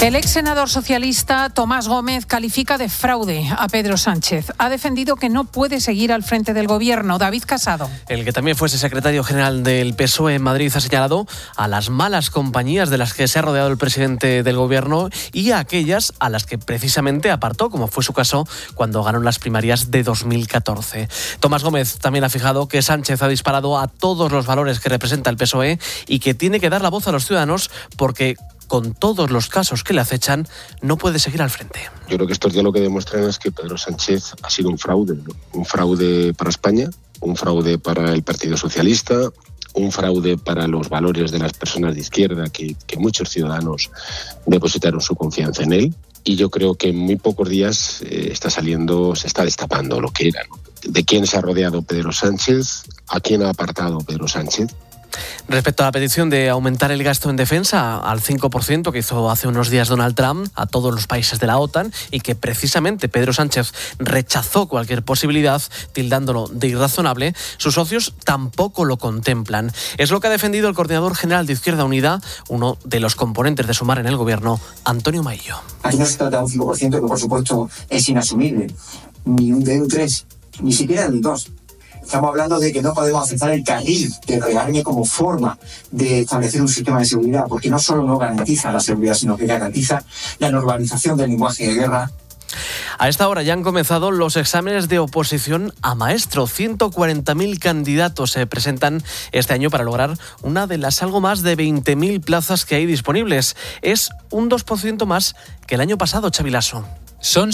El ex senador socialista Tomás Gómez califica de fraude a Pedro Sánchez. Ha defendido que no puede seguir al frente del gobierno. David Casado. El que también fuese secretario general del PSOE en Madrid ha señalado a las malas compañías de las que se ha rodeado el presidente del gobierno y a aquellas a las que precisamente apartó, como fue su caso cuando ganó las primarias de 2014. Tomás Gómez también ha fijado que Sánchez ha disparado a todos los valores que representa el PSOE y que tiene que dar la voz a los ciudadanos porque con todos los casos que le acechan, no puede seguir al frente. Yo creo que estos días lo que demuestran es que Pedro Sánchez ha sido un fraude, ¿no? Un fraude para España, un fraude para el Partido Socialista, un fraude para los valores de las personas de izquierda que muchos ciudadanos depositaron su confianza en él. Y yo creo que en muy pocos días se está destapando lo que era, ¿no? De quién se ha rodeado Pedro Sánchez, a quién ha apartado Pedro Sánchez. Respecto a la petición de aumentar el gasto en defensa al 5% que hizo hace unos días Donald Trump a todos los países de la OTAN y que precisamente Pedro Sánchez rechazó cualquier posibilidad, tildándolo de irrazonable, sus socios tampoco lo contemplan. Es lo que ha defendido el coordinador general de Izquierda Unida, uno de los componentes de Sumar en el gobierno, Antonio Maillo. Aquí no se trata de un 5% que por supuesto es inasumible, ni un 3, ni siquiera del 2. Estamos hablando de que no podemos aceptar el carril del rearme como forma de establecer un sistema de seguridad, porque no solo no garantiza la seguridad, sino que garantiza la normalización del lenguaje de guerra. A esta hora ya han comenzado los exámenes de oposición a maestro. 140.000 candidatos se presentan este año para lograr una de las algo más de 20.000 plazas que hay disponibles. Es un 2% más que el año pasado, Xavi Lasso. Son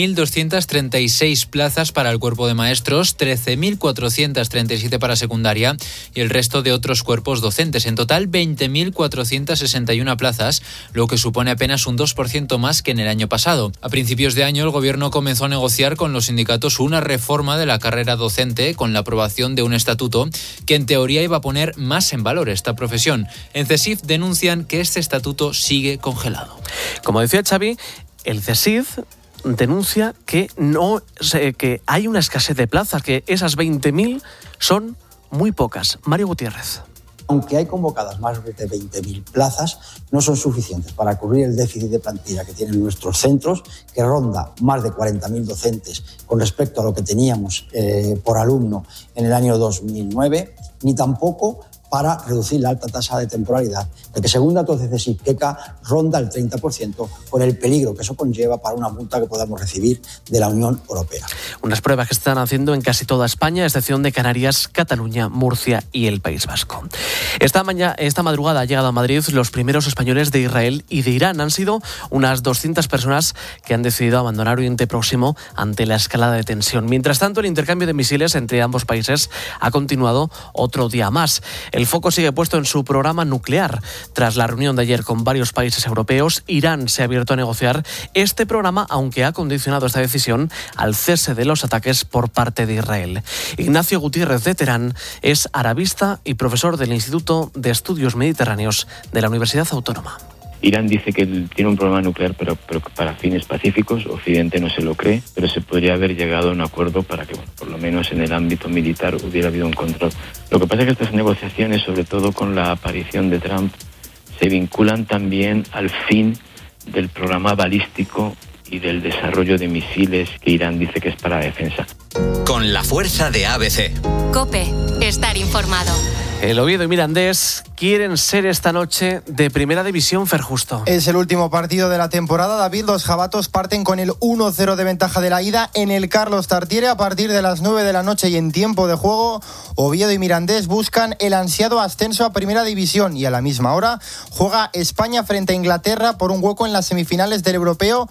6.236 plazas para el cuerpo de maestros, 13.437 para secundaria y el resto de otros cuerpos docentes. En total, 20.461 plazas, lo que supone apenas un 2% más que en el año pasado. A principios de año, el Gobierno comenzó a negociar con los sindicatos una reforma de la carrera docente con la aprobación de un estatuto que en teoría iba a poner más en valor esta profesión. En CESIF denuncian que este estatuto sigue congelado. Como decía Xavi, el CESIF denuncia que hay una escasez de plazas, que esas 20.000 son muy pocas. Mario Gutiérrez. Aunque hay convocadas más de 20.000 plazas, no son suficientes para cubrir el déficit de plantilla que tienen nuestros centros, que ronda más de 40.000 docentes con respecto a lo que teníamos por alumno en el año 2009, ni tampoco para reducir la alta tasa de temporalidad, de que según datos de CESIF, QECA ronda el 30% por el peligro que eso conlleva para una multa que podamos recibir de la Unión Europea. Unas pruebas que se están haciendo en casi toda España, a excepción de Canarias, Cataluña, Murcia y el País Vasco. Esta madrugada han llegado a Madrid los primeros españoles de Israel y de Irán. Han sido unas 200 personas que han decidido abandonar Oriente Próximo ante la escalada de tensión. Mientras tanto, el intercambio de misiles entre ambos países ha continuado otro día más. El foco sigue puesto en su programa nuclear. Tras la reunión de ayer con varios países europeos, Irán se ha abierto a negociar este programa, aunque ha condicionado esta decisión al cese de los ataques por parte de Israel. Ignacio Gutiérrez de Terán es arabista y profesor del Instituto de Estudios Mediterráneos de la Universidad Autónoma. Irán dice que tiene un programa nuclear, pero para fines pacíficos. Occidente no se lo cree, pero se podría haber llegado a un acuerdo para que, por lo menos en el ámbito militar, hubiera habido un control. Lo que pasa es que estas negociaciones, sobre todo con la aparición de Trump, se vinculan también al fin del programa balístico y del desarrollo de misiles que Irán dice que es para defensa. Con la fuerza de ABC. COPE. Estar informado. El Oviedo y Mirandés quieren ser esta noche de Primera División, Fer Justo. Es el último partido de la temporada, David. Los jabatos parten con el 1-0 de ventaja de la ida en el Carlos Tartiere a partir de las 9 de la noche y en tiempo de juego. Oviedo y Mirandés buscan el ansiado ascenso a Primera División y a la misma hora juega España frente a Inglaterra por un hueco en las semifinales del Europeo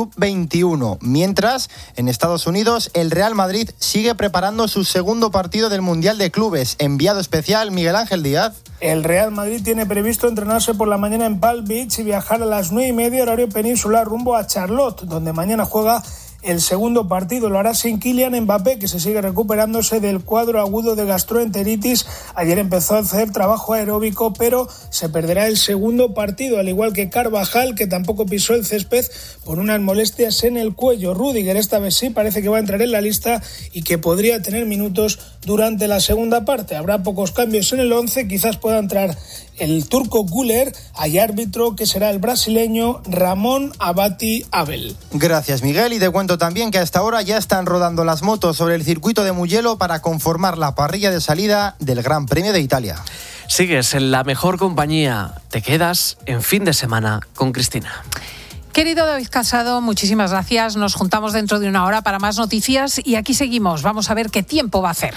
Sub-21. Mientras, en Estados Unidos, el Real Madrid sigue preparando su segundo partido del Mundial de Clubes. Enviado especial Miguel Ángel Díaz. El Real Madrid tiene previsto entrenarse por la mañana en Palm Beach y viajar a las 9:30 horario peninsular rumbo a Charlotte, donde mañana juega El segundo partido lo hará sin Kylian Mbappé, que se sigue recuperándose del cuadro agudo de gastroenteritis. Ayer empezó a hacer trabajo aeróbico, pero se perderá el segundo partido, al igual que Carvajal, que tampoco pisó el césped por unas molestias en el cuello. Rüdiger esta vez sí parece que va a entrar en la lista y que podría tener minutos durante la segunda parte. Habrá pocos cambios en el 11, quizás pueda entrar el turco Güler, hay árbitro que será el brasileño Ramón Abati Abel. Gracias, Miguel, y te cuento también que a esta hora ya están rodando las motos sobre el circuito de Mugello para conformar la parrilla de salida del Gran Premio de Italia. Sigues en la mejor compañía, te quedas en Fin de Semana con Cristina. Querido David Casado, muchísimas gracias. Nos juntamos dentro de una hora para más noticias y aquí seguimos. Vamos a ver qué tiempo va a hacer.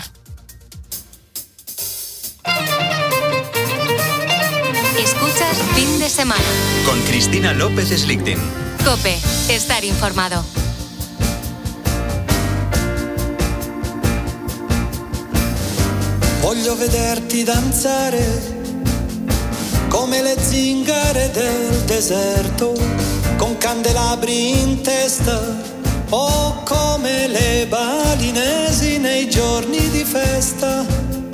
Escuchas Fin de Semana con Cristina López Slichting. COPE, estar informado. Voglio vederti danzare come le zingare del deserto, con candelabri in testa o come le balinesi nei giorni di festa.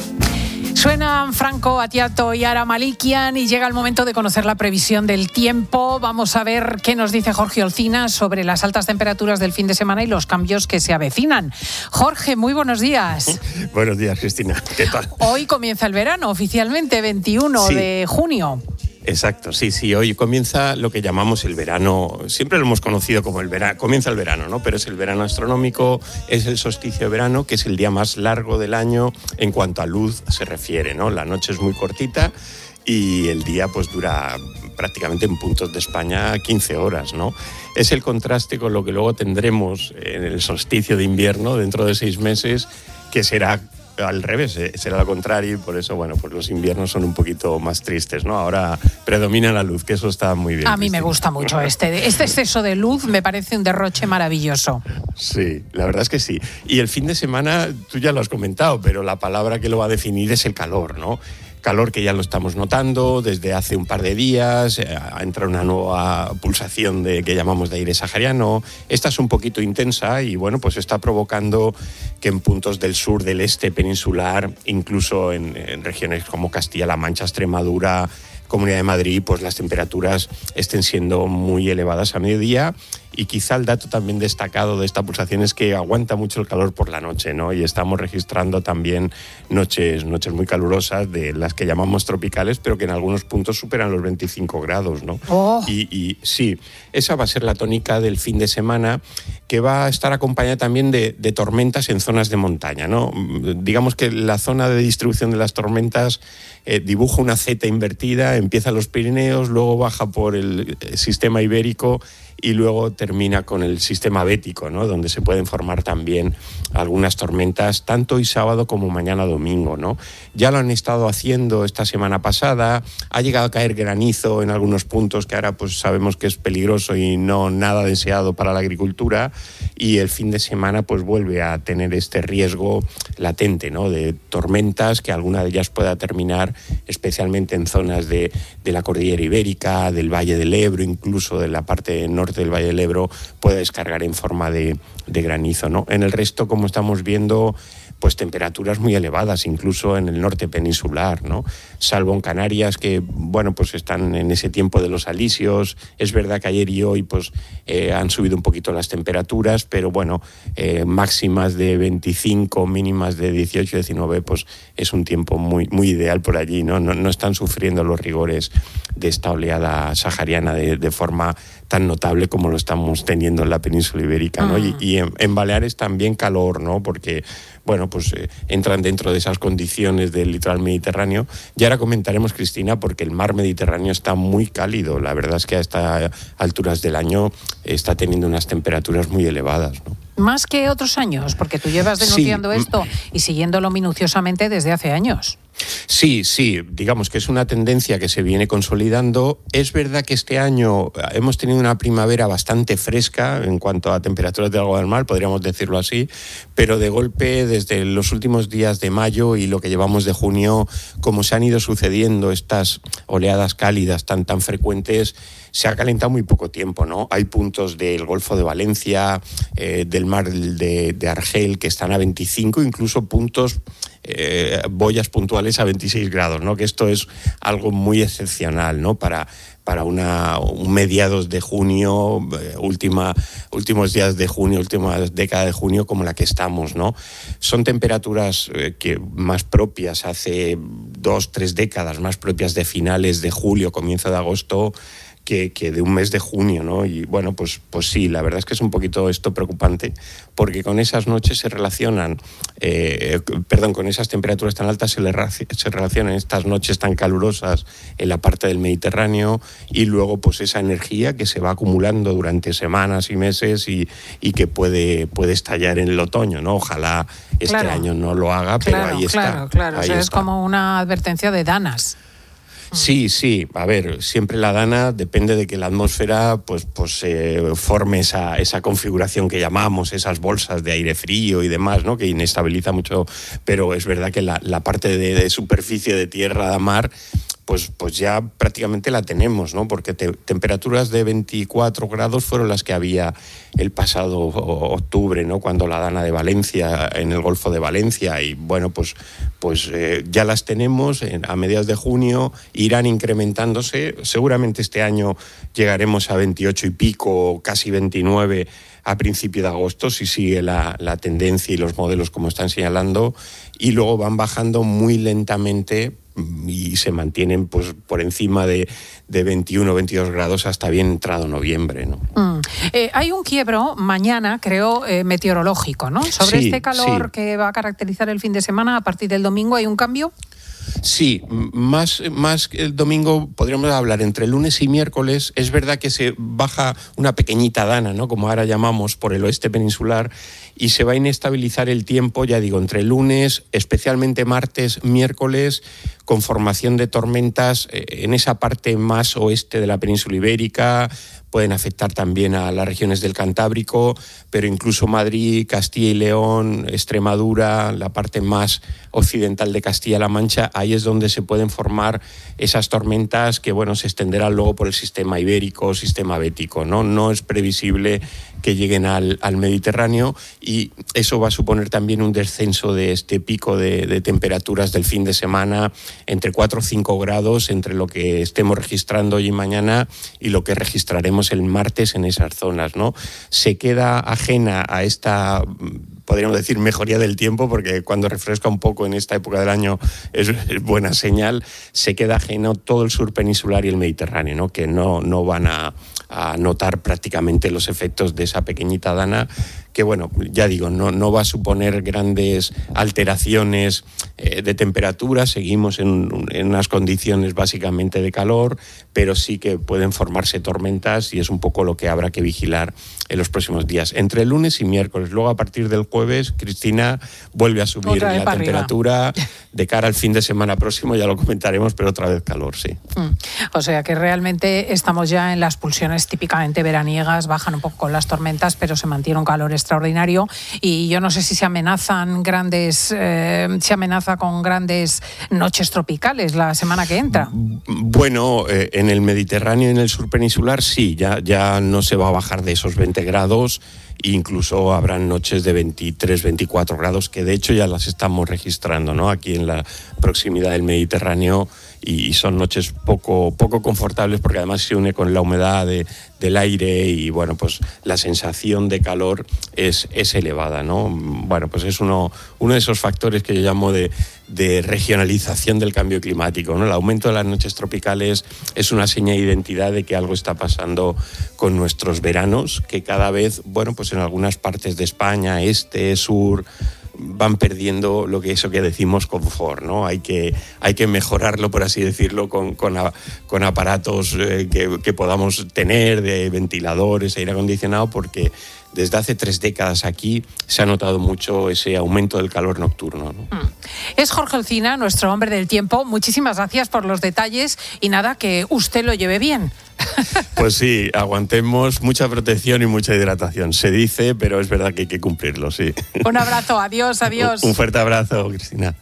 Suenan Franco Battiato y Ara Malikian y llega el momento de conocer la previsión del tiempo. Vamos a ver qué nos dice Jorge Olcina sobre las altas temperaturas del fin de semana y los cambios que se avecinan. Jorge, muy buenos días. Buenos días, Cristina. ¿Qué tal? Hoy comienza el verano, oficialmente 21 de junio. Exacto, sí, hoy comienza lo que llamamos el verano, siempre lo hemos conocido como el verano, comienza el verano, ¿no? Pero es el verano astronómico, es el solsticio de verano, que es el día más largo del año en cuanto a luz se refiere, ¿no? La noche es muy cortita y el día pues dura prácticamente en puntos de España 15 horas, ¿no? Es el contraste con lo que luego tendremos en el solsticio de invierno dentro de 6 meses, que será al revés, será lo contrario, y por eso, bueno, pues los inviernos son un poquito más tristes, ¿no? Ahora predomina la luz, que eso está muy bien. A mí me gusta mucho este exceso de luz, me parece un derroche maravilloso. Sí, la verdad es que sí. Y el fin de semana, tú ya lo has comentado, pero la palabra que lo va a definir es el calor, ¿no? Calor que ya lo estamos notando desde hace un par de días, ha entrado una nueva pulsación que llamamos de aire sahariano. Esta es un poquito intensa y bueno, pues está provocando que en puntos del sur, del este peninsular, incluso en regiones como Castilla-La Mancha, Extremadura, Comunidad de Madrid, pues las temperaturas estén siendo muy elevadas a mediodía. Y quizá el dato también destacado de esta pulsación es que aguanta mucho el calor por la noche, ¿no? Y estamos registrando también noches muy calurosas, de las que llamamos tropicales, pero que en algunos puntos superan los 25 grados, ¿no? Oh. Y sí, esa va a ser la tónica del fin de semana, que va a estar acompañada también de tormentas en zonas de montaña, ¿no? Digamos que la zona de distribución de las tormentas dibuja una Z invertida, empieza en los Pirineos, luego baja por el sistema ibérico y luego termina con el sistema bético, ¿no? Donde se pueden formar también algunas tormentas, tanto hoy sábado como mañana domingo, ¿no? Ya lo han estado haciendo esta semana pasada, ha llegado a caer granizo en algunos puntos que ahora pues sabemos que es peligroso y no nada deseado para la agricultura, y el fin de semana pues vuelve a tener este riesgo latente, ¿no? De tormentas, que alguna de ellas pueda terminar especialmente en zonas de la cordillera ibérica, del Valle del Ebro, incluso de la parte norte del Valle del Ebro, puede descargar en forma de granizo, ¿no? En el resto, como estamos viendo, pues temperaturas muy elevadas, incluso en el norte peninsular, ¿no? Salvo en Canarias, que, bueno, pues están en ese tiempo de los alisios. Es verdad que ayer y hoy, pues, han subido un poquito las temperaturas, pero bueno, máximas de 25, mínimas de 18, 19, pues es un tiempo muy ideal por allí, ¿no? No están sufriendo los rigores de esta oleada sahariana de forma tan notable como lo estamos teniendo en la península ibérica, ¿no? Y en Baleares también calor, ¿no? Porque, bueno, pues entran dentro de esas condiciones del litoral mediterráneo. Y ahora comentaremos, Cristina, porque el mar Mediterráneo está muy cálido. La verdad es que a estas alturas del año está teniendo unas temperaturas muy elevadas, ¿no? Más que otros años, porque tú llevas denunciando esto y siguiéndolo minuciosamente desde hace años. Sí, digamos que es una tendencia que se viene consolidando. Es verdad que este año hemos tenido una primavera bastante fresca en cuanto a temperaturas del agua del mar, podríamos decirlo así, pero de golpe desde los últimos días de mayo y lo que llevamos de junio, como se han ido sucediendo estas oleadas cálidas tan frecuentes, se ha calentado muy poco tiempo, ¿no? Hay puntos del Golfo de Valencia, del mar de Argel, que están a 25, incluso puntos, boyas puntuales a 26 grados, ¿no? Que esto es algo muy excepcional, ¿no? Para un mediados de junio, últimos días de junio, última década de junio como la que estamos, ¿no? Son temperaturas que más propias hace 2-3 décadas, más propias de finales de julio, comienzo de agosto, que de un mes de junio, ¿no? Y bueno, pues sí, la verdad es que es un poquito esto preocupante, porque con esas noches se relacionan, con esas temperaturas tan altas se relacionan estas noches tan calurosas en la parte del Mediterráneo, y luego pues esa energía que se va acumulando durante semanas y meses y que puede estallar en el otoño, ¿no? Ojalá este año no lo haga, pero ahí está. Claro, o sea, es como una advertencia de danas. Sí, a ver, siempre la dana depende de que la atmósfera pues forme esa configuración que llamamos, esas bolsas de aire frío y demás, ¿no? Que inestabiliza mucho, pero es verdad que la parte de superficie de tierra, de mar, pues ya prácticamente la tenemos, ¿no? Porque temperaturas de 24 grados fueron las que había el pasado octubre, ¿no? Cuando la dana de Valencia, en el Golfo de Valencia, y bueno, pues ya las tenemos a mediados de junio, irán incrementándose. Seguramente este año llegaremos a 28 y pico, casi 29 a principio de agosto, si sigue la tendencia y los modelos como están señalando, y luego van bajando muy lentamente y se mantienen pues por encima de 21 o 22 grados hasta bien entrado noviembre, ¿no? Hay un quiebro mañana, creo, meteorológico, ¿no? Sobre este calor que va a caracterizar el fin de semana. A partir del domingo hay un cambio. Sí, más el domingo podríamos hablar entre lunes y miércoles. Es verdad que se baja una pequeñita dana, ¿no? Como ahora llamamos, por el oeste peninsular, y se va a inestabilizar el tiempo, ya digo, entre lunes, especialmente martes, miércoles, con formación de tormentas en esa parte más oeste de la península ibérica. Pueden afectar también a las regiones del Cantábrico, pero incluso Madrid, Castilla y León, Extremadura, la parte más occidental de Castilla-La Mancha, ahí es donde se pueden formar esas tormentas que, bueno, se extenderán luego por el sistema ibérico, sistema bético, ¿no? No es previsible que lleguen al Mediterráneo, y eso va a suponer también un descenso de este pico de temperaturas del fin de semana, entre 4 o 5 grados entre lo que estemos registrando hoy y mañana y lo que registraremos el martes en esas zonas, ¿no? Se queda ajena a esta, podríamos decir, mejoría del tiempo, porque cuando refresca un poco en esta época del año es buena señal. Se queda ajeno todo el sur peninsular y el Mediterráneo, ¿no? Que no van a notar prácticamente los efectos de esa pequeñita dana, que bueno, ya digo, no va a suponer grandes alteraciones de temperatura. Seguimos en unas condiciones básicamente de calor, pero sí que pueden formarse tormentas, y es un poco lo que habrá que vigilar en los próximos días, entre lunes y miércoles. Luego, a partir del jueves, Cristina, vuelve a subir la temperatura de cara al fin de semana próximo, ya lo comentaremos, pero otra vez calor, sí. O sea que realmente estamos ya en las pulsiones típicamente veraniegas, bajan un poco con las tormentas, pero se mantiene un calor extraordinario, y yo no sé si se amenaza con grandes noches tropicales la semana que entra. Bueno, en el Mediterráneo y en el sur peninsular sí, ya no se va a bajar de esos 20 grados, incluso habrán noches de 23, 24 grados, que de hecho ya las estamos registrando, ¿no? Aquí en la proximidad del Mediterráneo, y son noches poco confortables, porque además se une con la humedad del aire, y bueno, pues la sensación de calor es elevada, ¿no? Bueno, pues es uno de esos factores que yo llamo de regionalización del cambio climático, ¿no? El aumento de las noches tropicales es una seña de identidad de que algo está pasando con nuestros veranos, que cada vez, bueno, pues en algunas partes de España, este, sur, van perdiendo eso que decimos confort, ¿no? Hay que mejorarlo, por así decirlo, con aparatos que podamos tener, de ventiladores, aire acondicionado, porque desde hace 3 décadas aquí se ha notado mucho ese aumento del calor nocturno, ¿no? Es Jorge Olcina, nuestro hombre del tiempo. Muchísimas gracias por los detalles y nada, que usted lo lleve bien. Pues sí, aguantemos mucha protección y mucha hidratación. Se dice, pero es verdad que hay que cumplirlo, sí. Un abrazo, adiós. Un fuerte abrazo, Cristina.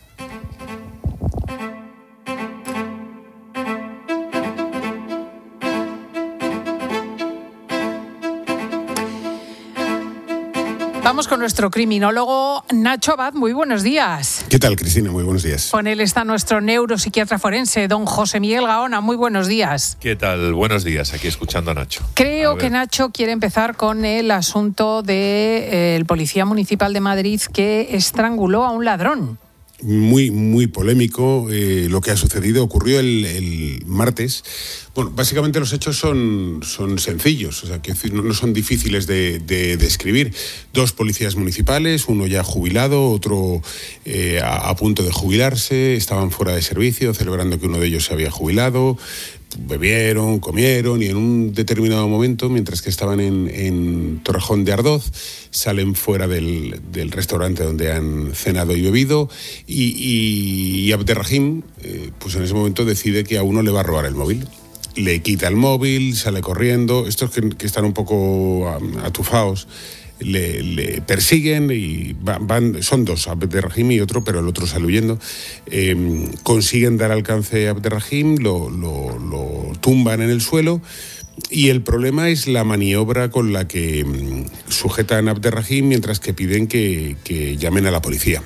Vamos con nuestro criminólogo Nacho Abad. Muy buenos días. ¿Qué tal, Cristina? Muy buenos días. Con él está nuestro neuropsiquiatra forense, don José Miguel Gaona. Muy buenos días. ¿Qué tal? Buenos días, aquí escuchando a Nacho. Creo que Nacho quiere empezar con el asunto del policía municipal de Madrid que estranguló a un ladrón. Muy, muy polémico lo que ha sucedido. Ocurrió el martes. Bueno, básicamente los hechos son sencillos, o sea, que no son difíciles de describir. 2 policías municipales, uno ya jubilado, otro a punto de jubilarse, estaban fuera de servicio, celebrando que uno de ellos se había jubilado. Bebieron, comieron y en un determinado momento, mientras que estaban en Torrejón de Ardoz, salen fuera del restaurante donde han cenado y bebido y Abderrahim, pues en ese momento decide que a uno le va a robar el móvil. Le quita el móvil, sale corriendo. Estos que están un poco atufados le persiguen y van, son 2, Abderrahim y otro, pero el otro sale huyendo. Consiguen dar alcance a Abderrahim, lo tumban en el suelo y el problema es la maniobra con la que sujetan a Abderrahim mientras que piden que llamen a la policía.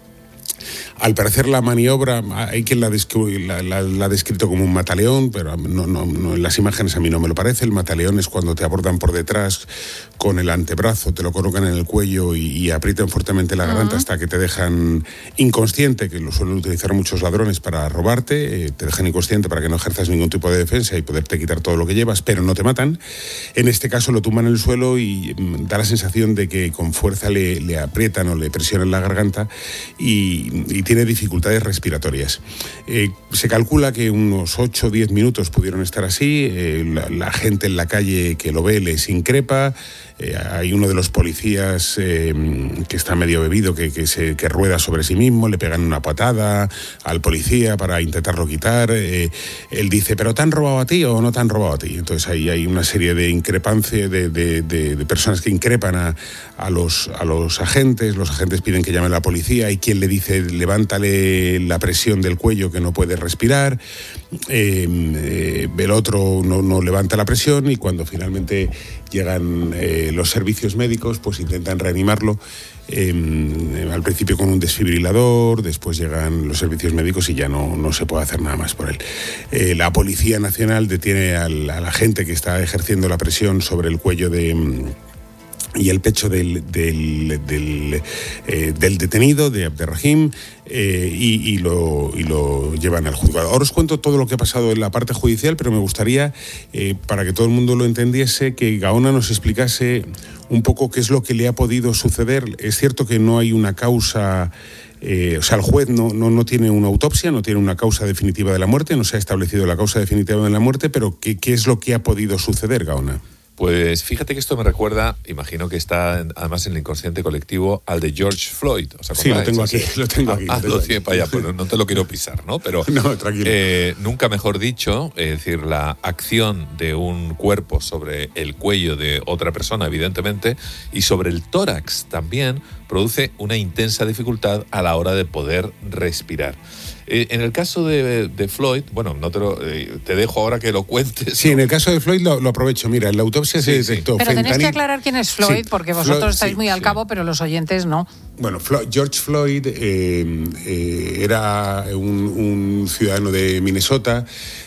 Al parecer la maniobra, hay quien la ha descrito como un mataleón, pero no, en las imágenes a mí no me lo parece. El mataleón es cuando te abordan por detrás con el antebrazo, te lo colocan en el cuello y aprietan fuertemente la garganta hasta que te dejan inconsciente, que lo suelen utilizar muchos ladrones para robarte, te dejan inconsciente para que no ejerzas ningún tipo de defensa y poderte quitar todo lo que llevas, pero no te matan. En este caso lo tumban en el suelo y da la sensación de que con fuerza le aprietan o le presionan la garganta y tiene dificultades respiratorias. Se calcula que unos 8 o 10 minutos pudieron estar así. La gente en la calle que lo ve les increpa. Hay uno de los policías que está medio bebido, que rueda sobre sí mismo, le pegan una patada al policía para intentarlo quitar. Él dice, ¿pero te han robado a ti o no te han robado a ti? Entonces ahí hay una serie de increpancias de personas que increpan a los agentes. Los agentes piden que llame a la policía. Hay quien le dice, levántale la presión del cuello que no puede respirar. El otro no levanta la presión y cuando finalmente llegan los servicios médicos, pues intentan reanimarlo, al principio con un desfibrilador, después llegan los servicios médicos y ya no se puede hacer nada más por él. La Policía Nacional detiene al agente que está ejerciendo la presión sobre el cuello y el pecho del detenido, de Abderrahim, y lo llevan al juzgado. Ahora os cuento todo lo que ha pasado en la parte judicial, pero me gustaría, para que todo el mundo lo entendiese, que Gaona nos explicase un poco qué es lo que le ha podido suceder. Es cierto que no hay una causa... o sea, el juez no tiene una autopsia, no tiene una causa definitiva de la muerte, no se ha establecido la causa definitiva de la muerte, pero ¿qué es lo que ha podido suceder, Gaona? Pues fíjate que esto me recuerda, imagino que está además en el inconsciente colectivo, al de George Floyd. Sí, lo tengo aquí. Lo tiene para allá, pues no te lo quiero pisar, ¿no? Pero no, tranquilo. Nunca mejor dicho, es decir, la acción de un cuerpo sobre el cuello de otra persona, evidentemente, y sobre el tórax también, produce una intensa dificultad a la hora de poder respirar. En el caso de Floyd, bueno, no te dejo ahora que lo cuentes. Sí, ¿no? En el caso de Floyd lo aprovecho. Mira, en la autopsia se detectó Pero tenéis que aclarar quién es Floyd, porque vosotros estáis muy al cabo, pero los oyentes no. Bueno, George Floyd era un ciudadano de Minnesota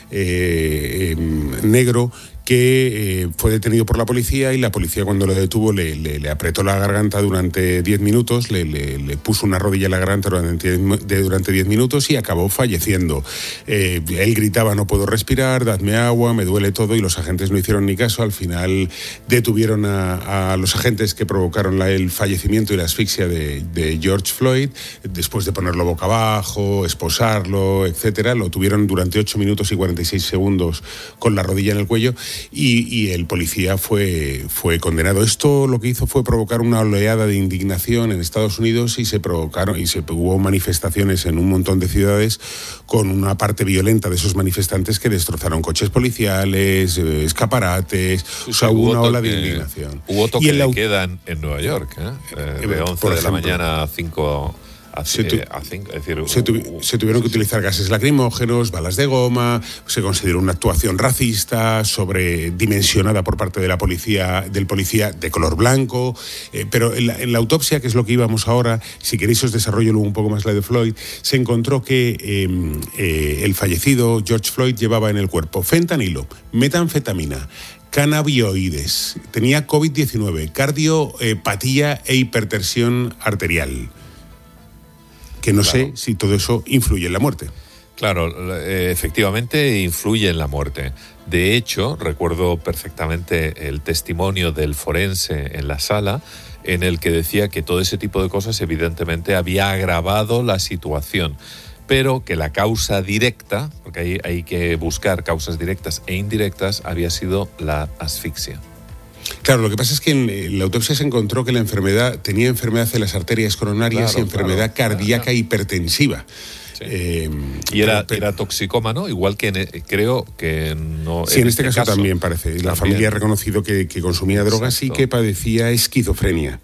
negro, que fue detenido por la policía, y la policía, cuando lo detuvo, le apretó la garganta durante 10 minutos, le puso una rodilla en la garganta durante 10 minutos y acabó falleciendo. Él gritaba: no puedo respirar, dadme agua, me duele todo, y los agentes no hicieron ni caso. Al final detuvieron a los agentes que provocaron el fallecimiento y la asfixia de George Floyd, después de ponerlo boca abajo, esposarlo, etcétera. Lo tuvieron durante 8 minutos y 46 segundos con la rodilla en el cuello, y el policía fue condenado. Esto lo que hizo fue provocar una oleada de indignación en Estados Unidos, y hubo manifestaciones en un montón de ciudades, con una parte violenta de esos manifestantes que destrozaron coches policiales, escaparates, una ola de indignación. Hubo toque de queda en Nueva York, de 11 de la mañana a 5... Se tuvieron que utilizar gases lacrimógenos, balas de goma. Se consideró una actuación racista, sobredimensionada por parte del policía de color blanco. Pero en la autopsia, que es lo que íbamos ahora, si queréis os desarrollo luego un poco más la de Floyd, se encontró que el fallecido George Floyd llevaba en el cuerpo fentanilo, metanfetamina, cannabinoides, tenía COVID-19, cardiopatía e hipertensión arterial. Que no sé si todo eso influye en la muerte. Claro, efectivamente influye en la muerte. De hecho, recuerdo perfectamente el testimonio del forense en la sala, en el que decía que todo ese tipo de cosas evidentemente había agravado la situación, pero que la causa directa, porque hay que buscar causas directas e indirectas, había sido la asfixia. Claro, lo que pasa es que en la autopsia se encontró que la enfermedad tenía enfermedad de las arterias coronarias y enfermedad cardíaca hipertensiva. Sí. Y era toxicómano, igual que creo que no... Sí, en este caso también parece. La familia ha reconocido que consumía drogas y que padecía esquizofrenia.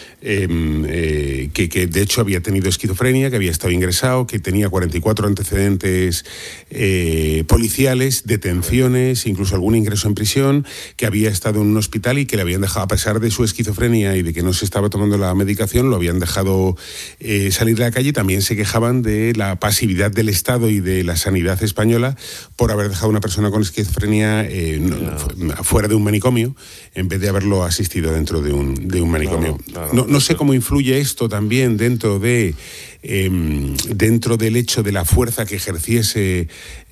Que de hecho había tenido esquizofrenia, que había estado ingresado, que tenía 44 antecedentes policiales, detenciones, incluso algún ingreso en prisión, que había estado en un hospital y que le habían dejado, a pesar de su esquizofrenia y de que no se estaba tomando la medicación, lo habían dejado salir a la calle. También se quejaban de la pasividad del Estado y de la sanidad española por haber dejado a una persona con esquizofrenia fuera de un manicomio, en vez de haberlo asistido dentro de un manicomio. No sé cómo influye esto también dentro del hecho de la fuerza que ejerciese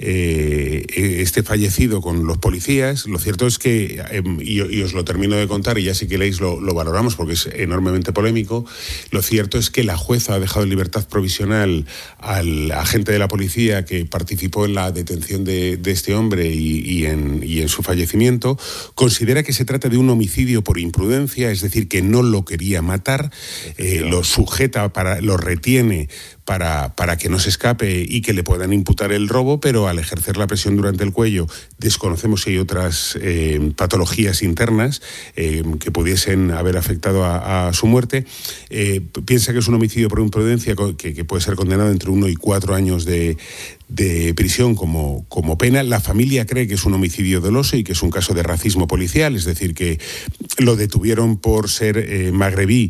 este fallecido con los policías. Lo cierto es que, y os lo termino de contar, y ya si queréis lo valoramos porque es enormemente polémico, lo cierto es que la jueza ha dejado en libertad provisional al agente de la policía que participó en la detención de este hombre y en su fallecimiento. Considera que se trata de un homicidio por imprudencia, es decir, que no lo quería matar, lo sujeta, lo retiene para que no se escape y que le puedan imputar el robo, pero al ejercer la presión durante el cuello desconocemos si hay otras patologías internas que pudiesen haber afectado a su muerte. Piensa que es un homicidio por imprudencia que puede ser condenado entre 1 y 4 años de prisión como pena. La familia cree que es un homicidio doloso y que es un caso de racismo policial, es decir, que lo detuvieron por ser magrebí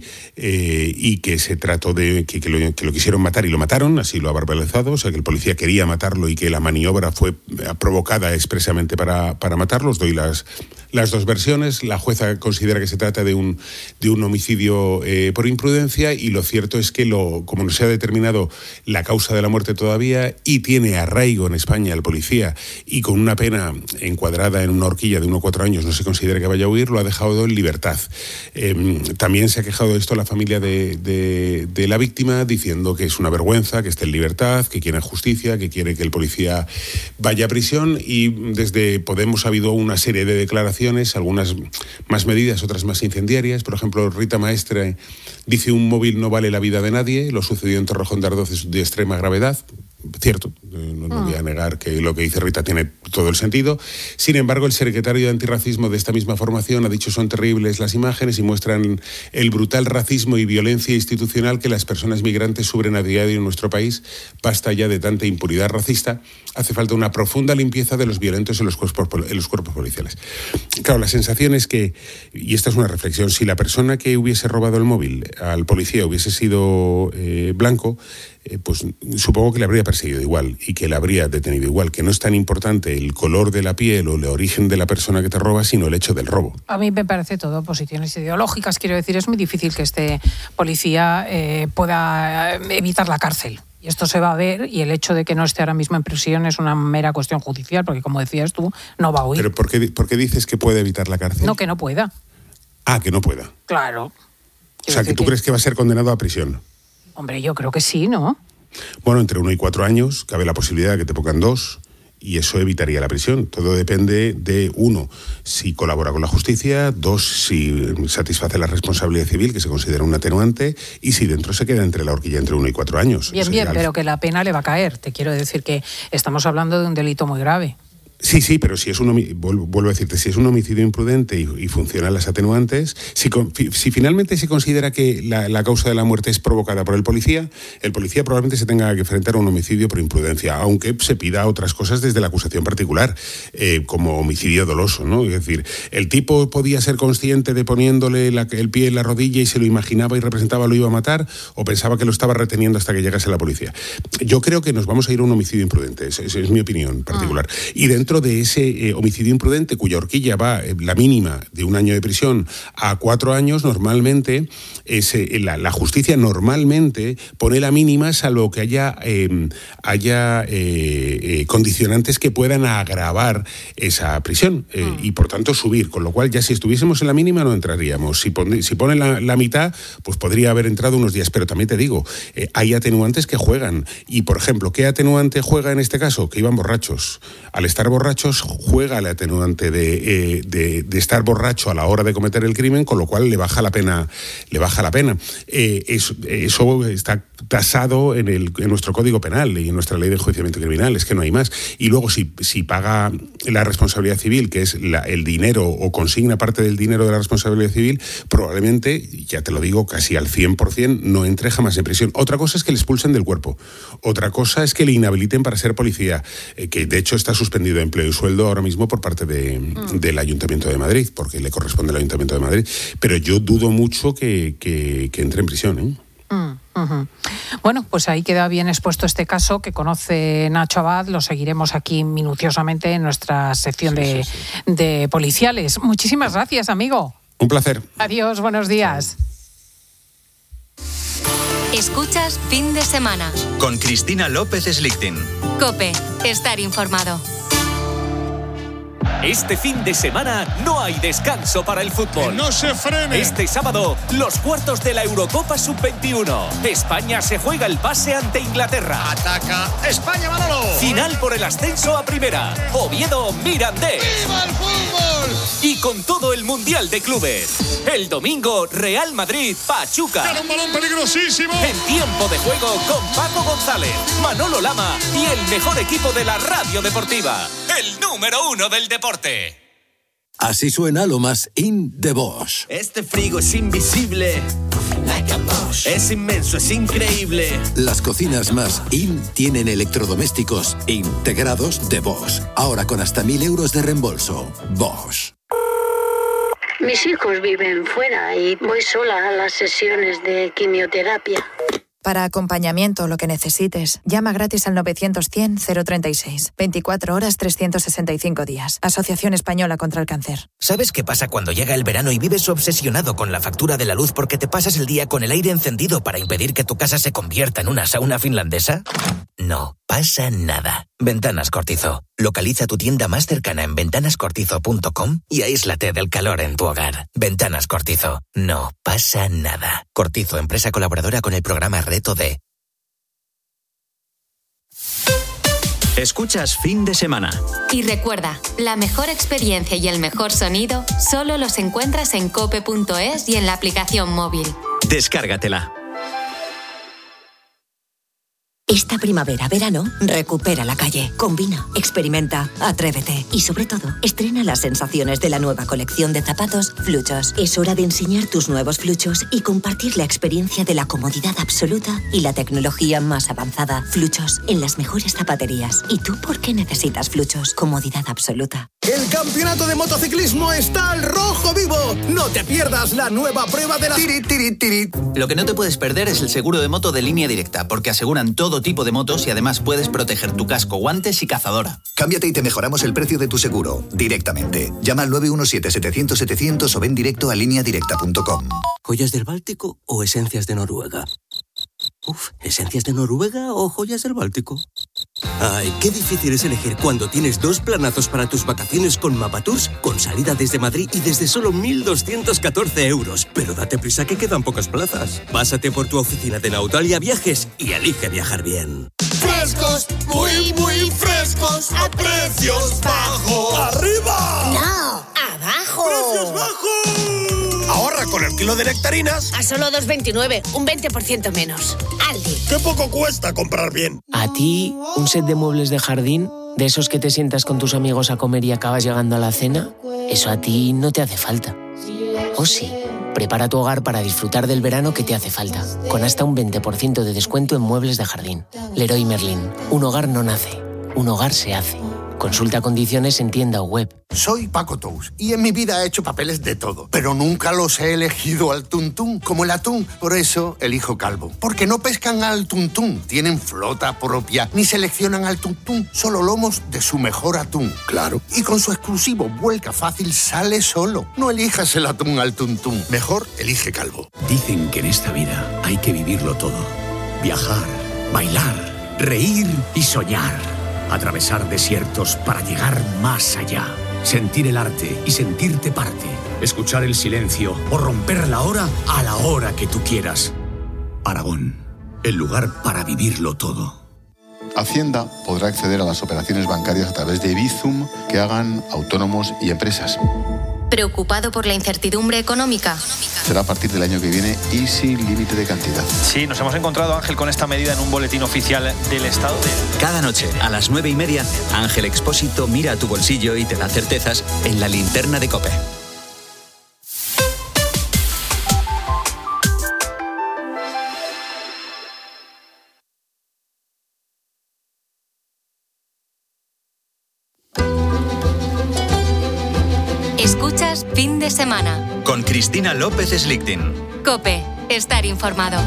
y que se trató de que lo quisieron matar y lo mataron, así lo ha verbalizado, o sea que el policía quería matarlo y que la maniobra fue provocada expresamente para matarlo. Os doy las dos versiones. La jueza considera que se trata de un homicidio por imprudencia, y lo cierto es que como no se ha determinado la causa de la muerte todavía y tiene arraigo en España el policía, y con una pena encuadrada en una horquilla de 1 a 4 años no se considera que vaya a huir, lo ha dejado en libertad. También se ha quejado de esto la familia de la víctima, diciendo que es una vergüenza que esté en libertad, que quiere justicia, que quiere que el policía vaya a prisión. Y desde Podemos ha habido una serie de declaraciones, algunas más medidas, otras más incendiarias. Por ejemplo, Rita Maestre dice: un móvil no vale la vida de nadie, lo sucedido en Torrejón de Ardoz es de extrema gravedad. Cierto, no voy a negar que lo que dice Rita tiene todo el sentido. Sin embargo, el secretario de Antirracismo de esta misma formación ha dicho: son terribles las imágenes y muestran el brutal racismo y violencia institucional que las personas migrantes sufren a diario en nuestro país. Basta ya de tanta impunidad racista. Hace falta una profunda limpieza de los violentos en los cuerpos policiales. Claro, la sensación es que, y esta es una reflexión, si la persona que hubiese robado el móvil al policía hubiese sido blanco, pues supongo que le habría perseguido igual y que le habría detenido igual, que no es tan importante el color de la piel o el origen de la persona que te roba, sino el hecho del robo. A mí me parece todo posiciones ideológicas, quiero decir, es muy difícil que este policía pueda evitar la cárcel. Y esto se va a ver, y el hecho de que no esté ahora mismo en prisión es una mera cuestión judicial, porque como decías tú, no va a huir. ¿Pero por qué dices que puede evitar la cárcel? No, que no pueda. Ah, que no pueda. Claro. O sea, que tú crees que va a ser condenado a prisión. Hombre, yo creo que sí, ¿no? Bueno, entre 1 y 4 años cabe la posibilidad de que te pongan 2 y eso evitaría la prisión. Todo depende de 1, si colabora con la justicia, 2, si satisface la responsabilidad civil, que se considera un atenuante, y si dentro se queda entre la horquilla entre 1 y 4 años. Bien, pero que la pena le va a caer. Te quiero decir que estamos hablando de un delito muy grave. Sí, pero si es vuelvo a decirte, si es un homicidio imprudente y funcionan las atenuantes, si finalmente se considera que la causa de la muerte es provocada por el policía probablemente se tenga que enfrentar a un homicidio por imprudencia, aunque se pida otras cosas desde la acusación particular, como homicidio doloso, ¿no? Es decir, el tipo podía ser consciente de poniéndole el pie en la rodilla y se lo imaginaba y representaba lo iba a matar, o pensaba que lo estaba reteniendo hasta que llegase la policía. Yo creo que nos vamos a ir a un homicidio imprudente, esa es mi opinión particular. Y dentro de ese homicidio imprudente, cuya horquilla va la mínima de 1 año de prisión a 4 años, normalmente la justicia normalmente pone la mínima, salvo que haya condicionantes que puedan agravar esa prisión y por tanto subir, con lo cual ya si estuviésemos en la mínima no entraríamos. Si ponen la mitad, pues podría haber entrado unos días, pero también te digo, hay atenuantes que juegan y, por ejemplo, ¿qué atenuante juega en este caso? Que iban borrachos. Al estar borrachos juega el atenuante de estar borracho a la hora de cometer el crimen, con lo cual le baja la pena. Eso está tasado en nuestro Código Penal y en nuestra Ley de Enjuiciamiento Criminal, es que no hay más. Y luego si paga la responsabilidad civil, que es el dinero o consigna parte del dinero de la responsabilidad civil, probablemente, ya te lo digo, casi al 100% no entre jamás en prisión. Otra cosa es que le expulsen del cuerpo. Otra cosa es que le inhabiliten para ser policía, que de hecho está suspendido de empleo y sueldo ahora mismo por parte del Ayuntamiento de Madrid, porque le corresponde al Ayuntamiento de Madrid. Pero yo dudo mucho que entre en prisión, ¿eh? Bueno, pues ahí queda bien expuesto este caso que conoce Nacho Abad. Lo seguiremos aquí minuciosamente en nuestra sección de policiales. Muchísimas gracias, amigo. Un placer. Adiós, buenos días. Escuchas Fin de Semana con Cristina López Slichting. COPE, estar informado. Este fin de semana no hay descanso para el fútbol. ¡Que no se frene! Este sábado, los cuartos de la Eurocopa Sub-21. España se juega el pase ante Inglaterra. ¡Ataca España, Manolo! Final por el ascenso a primera. Oviedo Mirandés. ¡Viva el fútbol! Y con todo el Mundial de Clubes. El domingo, Real Madrid Pachuca. ¡Era un balón peligrosísimo! En tiempo de juego con Paco González, Manolo Lama y el mejor equipo de la radio deportiva. El número 1 del deporte. Así suena lo más in de Bosch. Este frigo es invisible. Like a Bosch. Es inmenso, es increíble. Las cocinas más in tienen electrodomésticos integrados de Bosch. Ahora con hasta 1.000 euros de reembolso. Bosch. Mis hijos viven fuera y voy sola a las sesiones de quimioterapia. Para acompañamiento o lo que necesites, llama gratis al 900-100-036. 24 horas, 365 días. Asociación Española contra el Cáncer. ¿Sabes qué pasa cuando llega el verano y vives obsesionado con la factura de la luz porque te pasas el día con el aire encendido para impedir que tu casa se convierta en una sauna finlandesa? No pasa nada. Ventanas Cortizo. Localiza tu tienda más cercana en ventanascortizo.com y aíslate del calor en tu hogar. Ventanas Cortizo. No pasa nada. Cortizo, empresa colaboradora con el programa Reto D. Escuchas Fin de Semana. Y recuerda, la mejor experiencia y el mejor sonido solo los encuentras en cope.es y en la aplicación móvil. Descárgatela. Esta primavera, verano, recupera la calle. Combina, experimenta, atrévete y sobre todo, estrena las sensaciones de la nueva colección de zapatos Fluchos. Es hora de enseñar tus nuevos Fluchos y compartir la experiencia de la comodidad absoluta y la tecnología más avanzada. Fluchos, en las mejores zapaterías. ¿Y tú por qué necesitas Fluchos? Comodidad absoluta. El campeonato de motociclismo está al rojo vivo. No te pierdas la nueva prueba de la... Lo que no te puedes perder es el seguro de moto de Línea Directa, porque aseguran todo tipo de motos y además puedes proteger tu casco, guantes y cazadora. Cámbiate y te mejoramos el precio de tu seguro directamente. Llama al 917-700-700 o ven directo a lineadirecta.com. ¿Joyas del Báltico o esencias de Noruega? ¿Esencias de Noruega o joyas del Báltico? Ay, qué difícil es elegir cuando tienes 2 planazos para tus vacaciones con Mapatours, con salida desde Madrid y desde solo 1.214 euros. Pero date prisa que quedan pocas plazas. Pásate por tu oficina de Nautalia Viajes y elige viajar bien. Frescos, muy, muy frescos, a precios bajos. ¡Arriba! ¡No! ¡Abajo! ¡Precios bajos! Ahorra con el kilo de nectarinas a solo 2,29, un 20% menos. Aldi. ¡Qué poco cuesta comprar bien! A ti, un set de muebles de jardín, de esos que te sientas con tus amigos a comer y acabas llegando a la cena, eso a ti no te hace falta. ¿O sí? Prepara tu hogar para disfrutar del verano que te hace falta, con hasta un 20% de descuento en muebles de jardín. Leroy Merlin. Un hogar no nace, un hogar se hace. Consulta condiciones en tienda o web. Soy Paco Tous y en mi vida he hecho papeles de todo, pero nunca los he elegido al tuntún, como el atún. Por eso elijo Calvo, porque no pescan al tuntún, tienen flota propia, ni seleccionan al tuntún, solo lomos de su mejor atún. Claro. Y con su exclusivo Vuelca Fácil sale solo. No elijas el atún al tuntún, mejor elige Calvo. Dicen que en esta vida hay que vivirlo todo. Viajar, bailar, reír y soñar. Atravesar desiertos para llegar más allá. Sentir el arte y sentirte parte. Escuchar el silencio o romper la hora a la hora que tú quieras. Aragón, el lugar para vivirlo todo. Hacienda podrá acceder a las operaciones bancarias a través de Bizum que hagan autónomos y empresas. ¿Preocupado por la incertidumbre económica? Será a partir del año que viene y sin límite de cantidad. Sí, nos hemos encontrado, Ángel, con esta medida en un boletín oficial del Estado. Cada noche, a las 9:30, Ángel Expósito mira a tu bolsillo y te da certezas en la linterna de COPE. Escuchas Fin de Semana. Con Cristina López Slichting. COPE. Estar informado.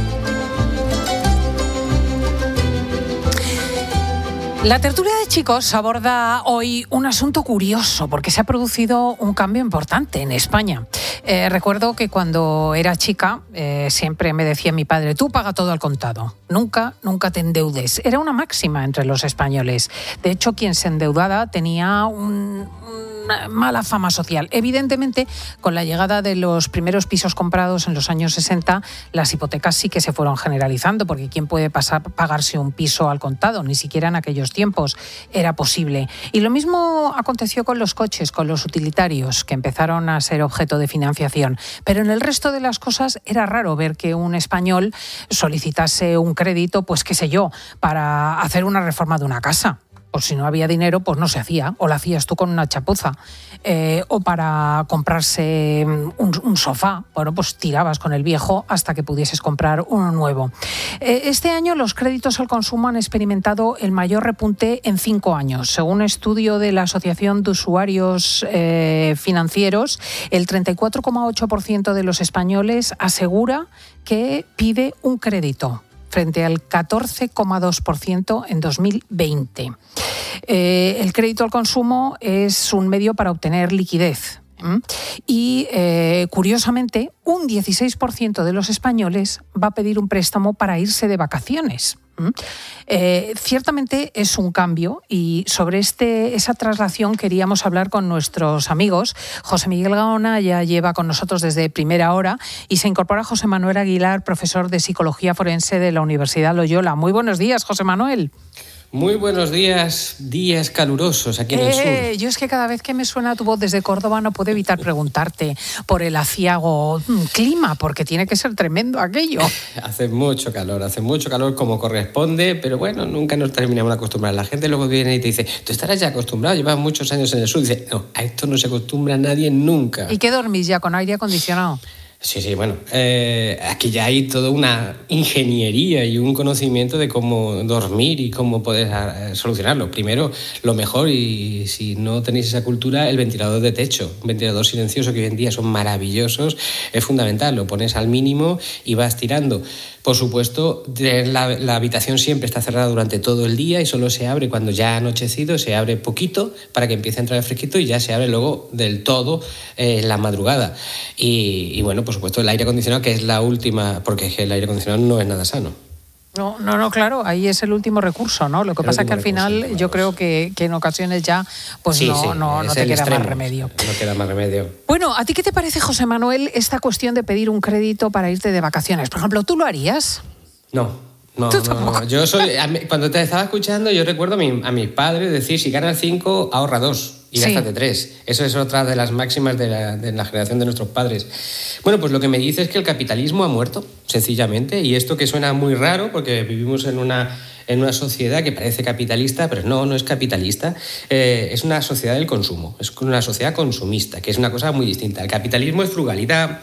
La tertulia de chicos aborda hoy un asunto curioso porque se ha producido un cambio importante en España. Recuerdo que cuando era chica siempre me decía mi padre, tú paga todo al contado, nunca te endeudes. Era una máxima entre los españoles. De hecho, quien se endeudaba tenía una mala fama social. Evidentemente, con la llegada de los primeros pisos comprados en los años 60, las hipotecas sí que se fueron generalizando, porque ¿quién puede pagarse un piso al contado? Ni siquiera en aquellos tiempos era posible. Y lo mismo aconteció con los coches, con los utilitarios, que empezaron a ser objeto de financiación. Pero en el resto de las cosas era raro ver que un español solicitase un crédito, pues qué sé yo, para hacer una reforma de una casa. O si no había dinero, pues no se hacía, o la hacías tú con una chapuza. O para comprarse un sofá, bueno, pues tirabas con el viejo hasta que pudieses comprar uno nuevo. Este año los créditos al consumo han experimentado el mayor repunte en 5 años. Según un estudio de la Asociación de Usuarios Financieros, el 34,8% de los españoles asegura que pide un crédito, frente al 14,2% en 2020. El crédito al consumo es un medio para obtener liquidez. Y, curiosamente, un 16% de los españoles va a pedir un préstamo para irse de vacaciones. Ciertamente es un cambio y sobre esa traslación queríamos hablar con nuestros amigos. José Miguel Gaona ya lleva con nosotros desde primera hora y se incorpora José Manuel Aguilar, profesor de Psicología Forense de la Universidad Loyola. Muy buenos días, José Manuel. Muy buenos días calurosos aquí en el sur. Yo es que cada vez que me suena tu voz desde Córdoba no puedo evitar preguntarte por el aciago clima, porque tiene que ser tremendo aquello. Hace mucho calor como corresponde, pero bueno, nunca nos terminamos de acostumbrar. La gente luego viene y te dice, tú estarás ya acostumbrado, llevas muchos años en el sur. Dice, no, a esto no se acostumbra nadie nunca. ¿Y qué dormís ya, con aire acondicionado? Sí, bueno, aquí ya hay toda una ingeniería y un conocimiento de cómo dormir y cómo poder solucionarlo. Primero, lo mejor, y si no tenéis esa cultura, el ventilador de techo, un ventilador silencioso que hoy en día son maravillosos, es fundamental, lo pones al mínimo y vas tirando. Por supuesto, la habitación siempre está cerrada durante todo el día y solo se abre cuando ya ha anochecido, se abre poquito para que empiece a entrar el fresquito y ya se abre luego del todo en la madrugada. Y bueno, por supuesto, el aire acondicionado, que es la última, porque es que el aire acondicionado no es nada sano. No, claro, ahí es el último recurso, ¿no? Lo que pasa es que al final yo creo que en ocasiones ya pues no te queda más remedio. No queda más remedio. Bueno, ¿a ti qué te parece, José Manuel, esta cuestión de pedir un crédito para irte de vacaciones? Por ejemplo, ¿tú lo harías? No. Yo cuando te estaba escuchando, yo recuerdo a mis padres decir, si ganas 5, ahorra 2 y gástate 3. Eso es otra de las máximas de la generación de nuestros padres. Bueno, pues lo que me dice es que el capitalismo ha muerto, sencillamente, y esto que suena muy raro, porque vivimos en una sociedad que parece capitalista, pero no es capitalista, es una sociedad del consumo, es una sociedad consumista, que es una cosa muy distinta. El capitalismo es frugalidad,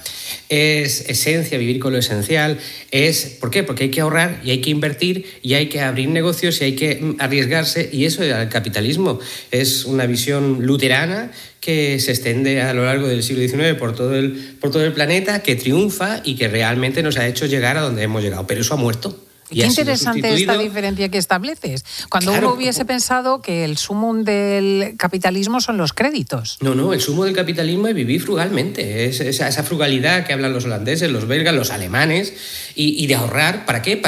es esencia, vivir con lo esencial, ¿por qué? Porque hay que ahorrar y hay que invertir y hay que abrir negocios y hay que arriesgarse, y eso es el capitalismo. Es una visión luterana que se extiende a lo largo del siglo XIX por todo el planeta, que triunfa y que realmente nos ha hecho llegar a donde hemos llegado, pero eso ha muerto. Qué interesante esta diferencia que estableces. Cuando uno hubiese pensado que el sumum del capitalismo son los créditos. No, el sumo del capitalismo es vivir frugalmente. Es esa frugalidad que hablan los holandeses, los belgas, los alemanes, y de ahorrar, ¿para qué?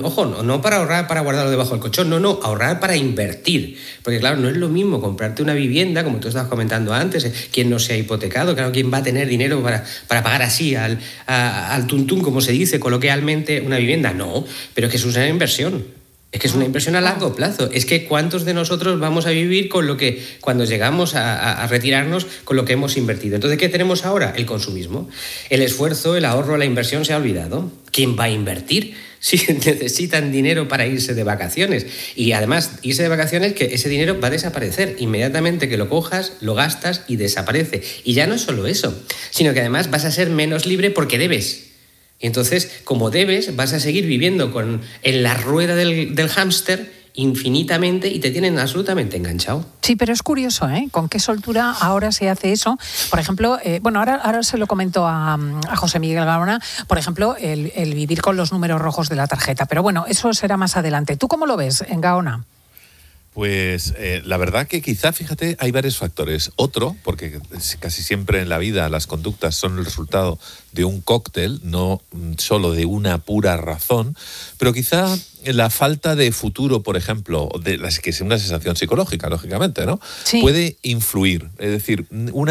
No para ahorrar para guardarlo debajo del colchón, no, ahorrar para invertir. Porque claro, no es lo mismo comprarte una vivienda, como tú estabas comentando antes, quien no se ha hipotecado, claro, quien va a tener dinero para pagar así al tuntún, como se dice coloquialmente, una vivienda. No, pero es que es una inversión. Es que es una inversión a largo plazo. Es que ¿cuántos de nosotros vamos a vivir con lo que, cuando llegamos a retirarnos, con lo que hemos invertido? Entonces, ¿qué tenemos ahora? El consumismo. El esfuerzo, el ahorro, la inversión se ha olvidado. ¿Quién va a invertir si necesitan dinero para irse de vacaciones? Y además, irse de vacaciones, que ese dinero va a desaparecer. Inmediatamente que lo cojas, lo gastas y desaparece. Y ya no es solo eso, sino que además vas a ser menos libre porque debes. Y entonces, como debes, vas a seguir viviendo en la rueda del hámster infinitamente y te tienen absolutamente enganchado. Sí, pero es curioso, ¿eh? Con qué soltura ahora se hace eso. Por ejemplo, ahora se lo comento a José Miguel Gaona, por ejemplo, el vivir con los números rojos de la tarjeta. Pero bueno, eso será más adelante. ¿Tú cómo lo ves, Gaona? Pues la verdad que quizá, fíjate, hay varios factores. Otro, porque casi siempre en la vida las conductas son el resultado de un cóctel, no solo de una pura razón, pero quizá la falta de futuro, por ejemplo, que es una sensación psicológica, lógicamente, ¿no? Sí. Puede influir. Es decir,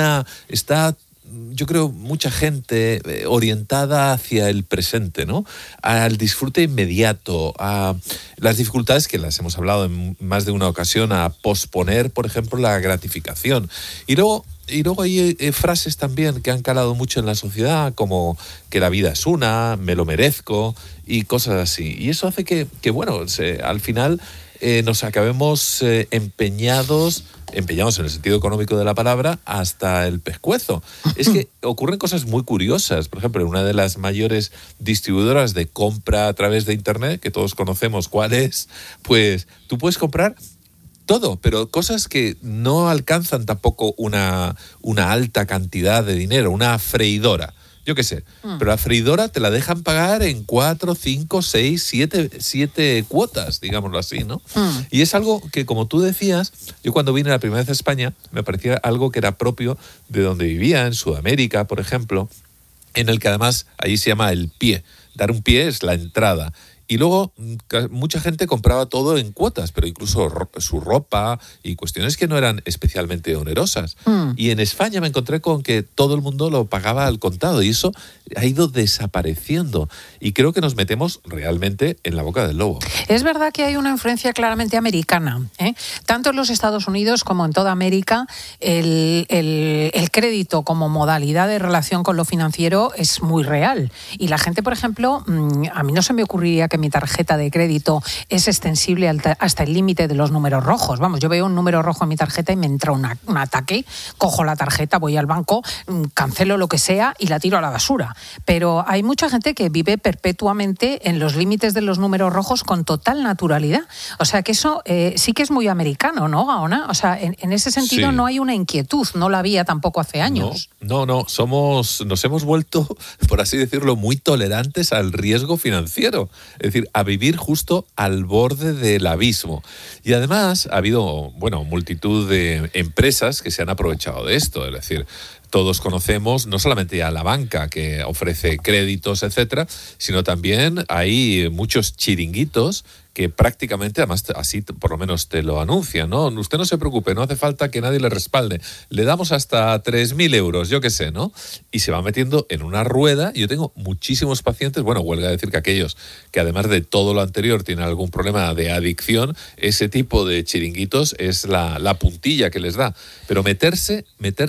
yo creo, mucha gente orientada hacia el presente, ¿no? Al disfrute inmediato, a las dificultades que las hemos hablado en más de una ocasión, a posponer, por ejemplo, la gratificación. Y luego hay frases también que han calado mucho en la sociedad, como que la vida es una, me lo merezco y cosas así. Y eso hace que al final nos acabemos empeñados en el sentido económico de la palabra, hasta el pescuezo. Es que ocurren cosas muy curiosas. Por ejemplo, una de las mayores distribuidoras de compra a través de Internet, que todos conocemos cuál es, pues tú puedes comprar todo, pero cosas que no alcanzan tampoco una alta cantidad de dinero. Una freidora, yo qué sé, pero la freidora te la dejan pagar en 4, 5, 6, 7 cuotas, digámoslo así, ¿no? Y es algo que, como tú decías, yo cuando vine la primera vez a España, me parecía algo que era propio de donde vivía, en Sudamérica, por ejemplo, en el que además allí se llama el pie. Dar un pie es la entrada. Y luego mucha gente compraba todo en cuotas, pero incluso su ropa y cuestiones que no eran especialmente onerosas. Y en España me encontré con que todo el mundo lo pagaba al contado y eso ha ido desapareciendo. Y creo que nos metemos realmente en la boca del lobo. Es verdad que hay una influencia claramente americana, ¿eh? Tanto en los Estados Unidos como en toda América, el crédito como modalidad de relación con lo financiero es muy real. Y la gente, por ejemplo, a mí no se me ocurriría que mi tarjeta de crédito es extensible hasta el límite de los números rojos. Vamos, yo veo un número rojo en mi tarjeta y me entra un ataque, cojo la tarjeta, voy al banco, cancelo lo que sea y la tiro a la basura. Pero hay mucha gente que vive perpetuamente en los límites de los números rojos con total naturalidad. O sea que eso sí que es muy americano, ¿no, Gaona? O sea, en ese sentido no hay una inquietud, no la había tampoco hace años. No, nos hemos vuelto, por así decirlo, muy tolerantes al riesgo financiero. Es decir, a vivir justo al borde del abismo. Y además ha habido, multitud de empresas que se han aprovechado de esto. Es decir, todos conocemos no solamente a la banca que ofrece créditos, etcétera, sino también hay muchos chiringuitos que prácticamente, además así por lo menos te lo anuncian, ¿no? Usted no se preocupe, no hace falta que nadie le respalde. Le damos hasta 3.000 euros, yo qué sé, ¿no? Y se va metiendo en una rueda. Yo tengo muchísimos pacientes, huelga decir que aquellos que además de todo lo anterior tienen algún problema de adicción, ese tipo de chiringuitos es la puntilla que les da. Pero meterse.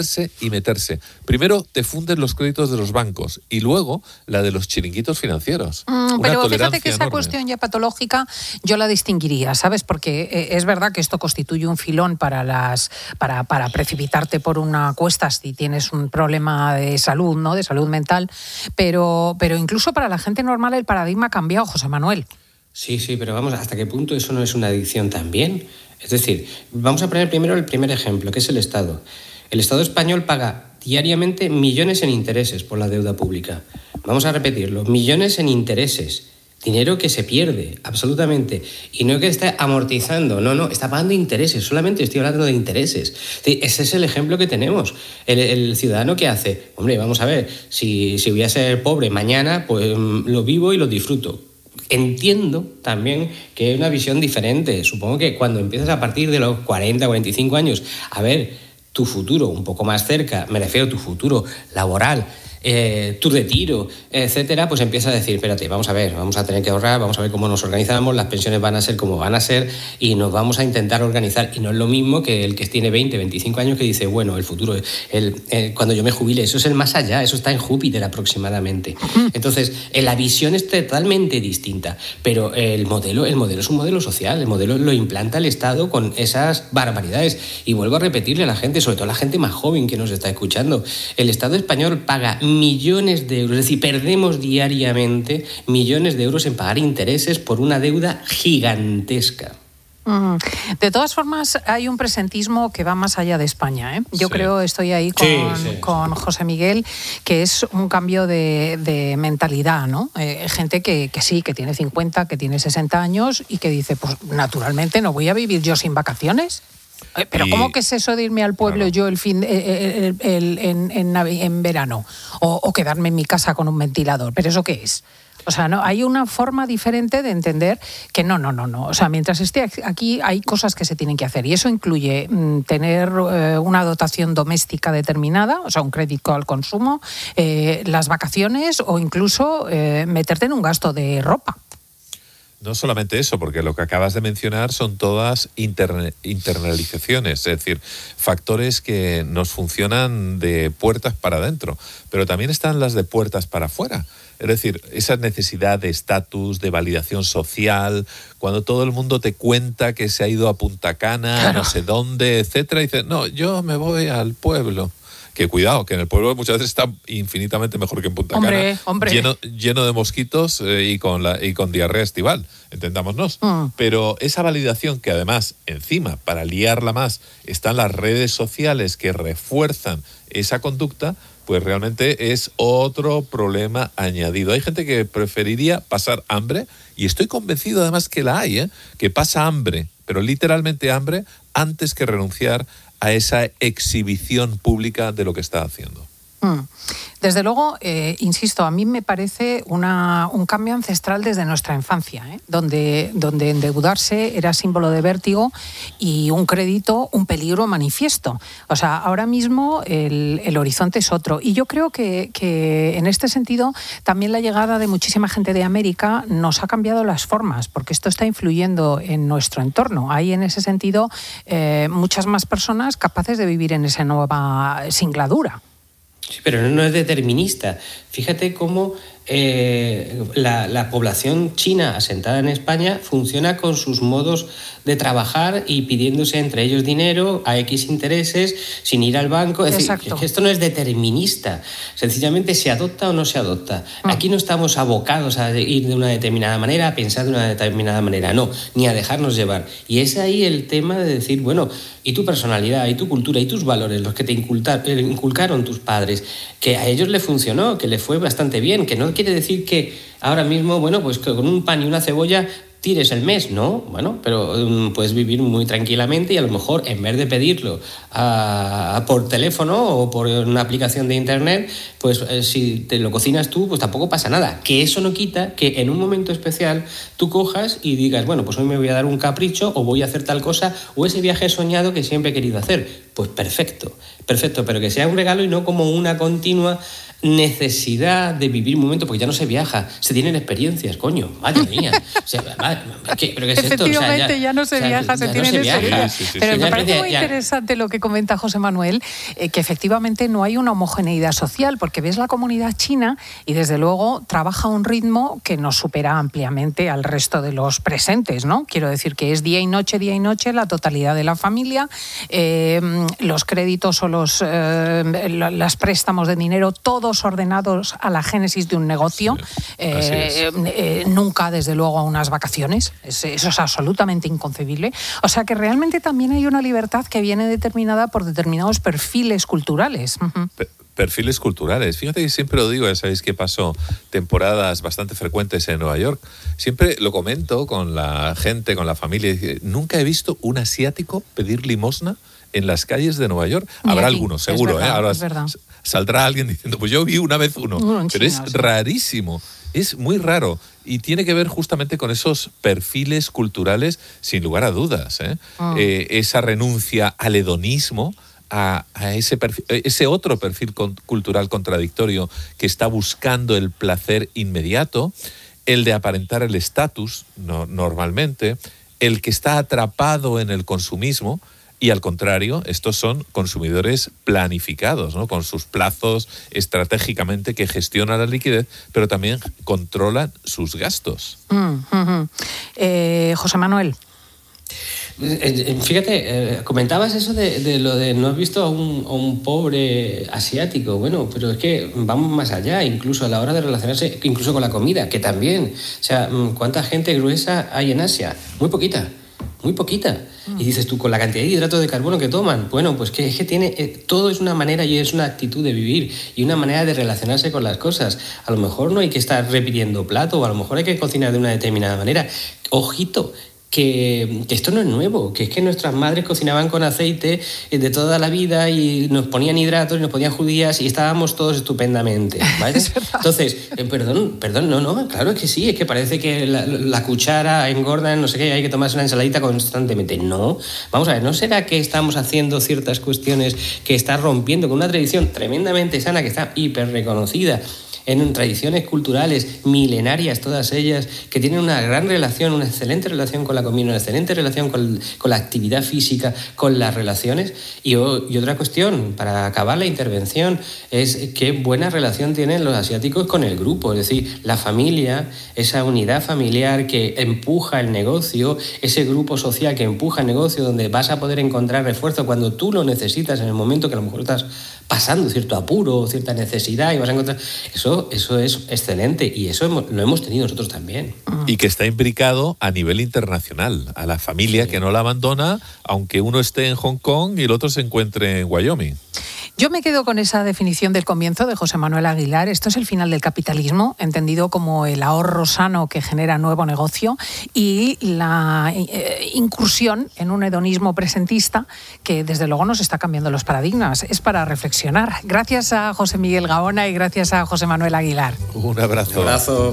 Primero te funden los créditos de los bancos y luego la de los chiringuitos financieros. Pero fíjate que esa cuestión ya patológica yo la distinguiría, ¿sabes? Porque es verdad que esto constituye un filón para precipitarte por una cuesta si tienes un problema de salud, ¿no? De salud mental, pero incluso para la gente normal el paradigma ha cambiado, José Manuel. Sí, pero vamos, ¿hasta qué punto eso no es una adicción también? Es decir, vamos a poner primero el primer ejemplo, que es el Estado. El Estado español paga diariamente millones en intereses por la deuda pública. Vamos a repetirlo, millones en intereses. Dinero que se pierde, absolutamente. Y no que está amortizando, no, está pagando intereses, solamente estoy hablando de intereses. Ese es el ejemplo que tenemos. El ciudadano que hace, hombre, vamos a ver, si voy a ser pobre mañana, pues lo vivo y lo disfruto. Entiendo también que hay una visión diferente. Supongo que cuando empiezas a partir de los 40, 45 años a ver tu futuro un poco más cerca, me refiero a tu futuro laboral, tu retiro, etcétera, pues empieza a decir, espérate, vamos a ver, vamos a tener que ahorrar, vamos a ver cómo nos organizamos, las pensiones van a ser como van a ser y nos vamos a intentar organizar. Y no es lo mismo que el que tiene 20, 25 años que dice, bueno, el futuro, cuando yo me jubile, eso es el más allá, eso está en Júpiter aproximadamente. Entonces, la visión es totalmente distinta, pero el modelo es un modelo social, el modelo lo implanta el Estado con esas barbaridades. Y vuelvo a repetirle a la gente, sobre todo a la gente más joven que nos está escuchando, el Estado español paga millones de euros, es decir, perdemos diariamente millones de euros en pagar intereses por una deuda gigantesca. De todas formas, hay un presentismo que va más allá de España, ¿eh? Yo creo, estoy ahí con José Miguel, que es un cambio de mentalidad, ¿no? Gente que sí, que tiene 50, que tiene 60 años y que dice, pues naturalmente no voy a vivir yo sin vacaciones. Pero ¿cómo que es eso de irme al pueblo yo en verano? O quedarme en mi casa con un ventilador. ¿Pero eso qué es? O sea, no, hay una forma diferente de entender que no. O sea, mientras esté aquí hay cosas que se tienen que hacer. Y eso incluye tener una dotación doméstica determinada, o sea, un crédito al consumo, las vacaciones o incluso meterte en un gasto de ropa. No solamente eso, porque lo que acabas de mencionar son todas internalizaciones, es decir, factores que nos funcionan de puertas para adentro, pero también están las de puertas para afuera. Es decir, esa necesidad de estatus, de validación social, cuando todo el mundo te cuenta que se ha ido a Punta Cana, no sé dónde, etcétera, y dices, no, yo me voy al pueblo. Que cuidado, que en el pueblo muchas veces está infinitamente mejor que en Punta Cana. Lleno de mosquitos y con diarrea estival, entendámonos. Pero esa validación que además, encima, para liarla más, están las redes sociales que refuerzan esa conducta, pues realmente es otro problema añadido. Hay gente que preferiría pasar hambre, y estoy convencido además que la hay, que pasa hambre, pero literalmente hambre, antes que renunciar a esa exhibición pública de lo que está haciendo. Desde luego, insisto, a mí me parece un cambio ancestral desde nuestra infancia, donde endeudarse era símbolo de vértigo y un crédito un peligro manifiesto. O sea, ahora mismo el horizonte es otro. Y yo creo que en este sentido también la llegada de muchísima gente de América nos ha cambiado las formas, porque esto está influyendo en nuestro entorno. Hay en ese sentido muchas más personas capaces de vivir en esa nueva singladura. Sí, pero no es determinista. Fíjate cómo la población china asentada en España funciona con sus modos de trabajar y pidiéndose entre ellos dinero a X intereses sin ir al banco. Es decir, es que esto no es determinista. Sencillamente se adopta o no se adopta. Aquí no estamos abocados a ir de una determinada manera, a pensar de una determinada manera, no, ni a dejarnos llevar. Y es ahí el tema de decir, bueno, y tu personalidad, y tu cultura, y tus valores, los que te inculcaron tus padres, que a ellos les funcionó, que les fue bastante bien, que no quiere decir que ahora mismo, bueno, pues que con un pan y una cebolla tires el mes, ¿no? Bueno, pero puedes vivir muy tranquilamente y a lo mejor en vez de pedirlo por teléfono o por una aplicación de internet, pues si te lo cocinas tú, pues tampoco pasa nada. Que eso no quita que en un momento especial tú cojas y digas, bueno, pues hoy me voy a dar un capricho o voy a hacer tal cosa o ese viaje soñado que siempre he querido hacer. Pues perfecto, pero que sea un regalo y no como una continua necesidad de vivir un momento, porque ya no se viaja, se tienen experiencias, coño, madre mía. O sea, ¿pero qué es esto? Efectivamente, o sea, ya no se viaja, se tienen experiencias. Sí. Pero me parece muy interesante lo que comenta José Manuel, que efectivamente no hay una homogeneidad social, porque ves la comunidad china y desde luego trabaja a un ritmo que nos supera ampliamente al resto de los presentes, ¿no? Quiero decir que es día y noche, la totalidad de la familia, los créditos o los préstamos de dinero, todos ordenados a la génesis de un negocio, nunca desde luego a unas vacaciones. Eso es absolutamente inconcebible. O sea que realmente también hay una libertad que viene determinada por determinados perfiles culturales. Perfiles culturales. Fíjate que siempre lo digo, ya sabéis que paso temporadas bastante frecuentes en Nueva York. Siempre lo comento con la gente, con la familia. Nunca he visto un asiático pedir limosna en las calles de Nueva York. Habrá algunos, seguro. Es verdad, Ahora es verdad. Saldrá alguien diciendo, pues yo vi una vez uno. Pero China, es rarísimo. Es muy raro y tiene que ver justamente con esos perfiles culturales, sin lugar a dudas. Esa renuncia al hedonismo, a ese otro perfil cultural contradictorio que está buscando el placer inmediato, el de aparentar el estatus normalmente, el que está atrapado en el consumismo. Y al contrario, estos son consumidores planificados, ¿no? Con sus plazos estratégicamente, que gestionan la liquidez, pero también controlan sus gastos. José Manuel. Fíjate, comentabas eso de lo de no has visto a un pobre asiático. Bueno, pero es que vamos más allá, incluso a la hora de relacionarse, incluso con la comida, que también. O sea, ¿cuánta gente gruesa hay en Asia? Muy poquita. Y dices tú, con la cantidad de hidratos de carbono que toman, bueno, pues que es que tiene, todo es una manera y es una actitud de vivir y una manera de relacionarse con las cosas. A lo mejor no hay que estar repitiendo plato, o a lo mejor hay que cocinar de una determinada manera. Ojito, que esto no es nuevo, que es que nuestras madres cocinaban con aceite de toda la vida y nos ponían hidratos y nos ponían judías y estábamos todos estupendamente, ¿vale? Entonces, perdón, no, claro que sí, es que parece que la cuchara engorda, no sé qué, hay que tomarse una ensaladita constantemente. No, vamos a ver, ¿no será que estamos haciendo ciertas cuestiones que está rompiendo con una tradición tremendamente sana, que está hiper reconocida en tradiciones culturales milenarias, todas ellas, que tienen una gran relación, una excelente relación con la comida, una excelente relación con la actividad física, con las relaciones? Y otra cuestión, para acabar la intervención, es qué buena relación tienen los asiáticos con el grupo, es decir, la familia, esa unidad familiar que empuja el negocio, ese grupo social que empuja el negocio, donde vas a poder encontrar refuerzo cuando tú lo necesitas, en el momento que a lo mejor estás pasando cierto apuro o cierta necesidad, y vas a encontrar... Eso es excelente y eso lo hemos tenido nosotros también. Y que está imbricado a nivel internacional, a la familia que no la abandona, aunque uno esté en Hong Kong y el otro se encuentre en Wyoming. Yo me quedo con esa definición del comienzo de José Manuel Aguilar. Esto es el final del capitalismo, entendido como el ahorro sano que genera nuevo negocio y la incursión en un hedonismo presentista que desde luego nos está cambiando los paradigmas. Es para reflexionar. Gracias a José Miguel Gaona y gracias a José Manuel Aguilar. Un abrazo. Un abrazo.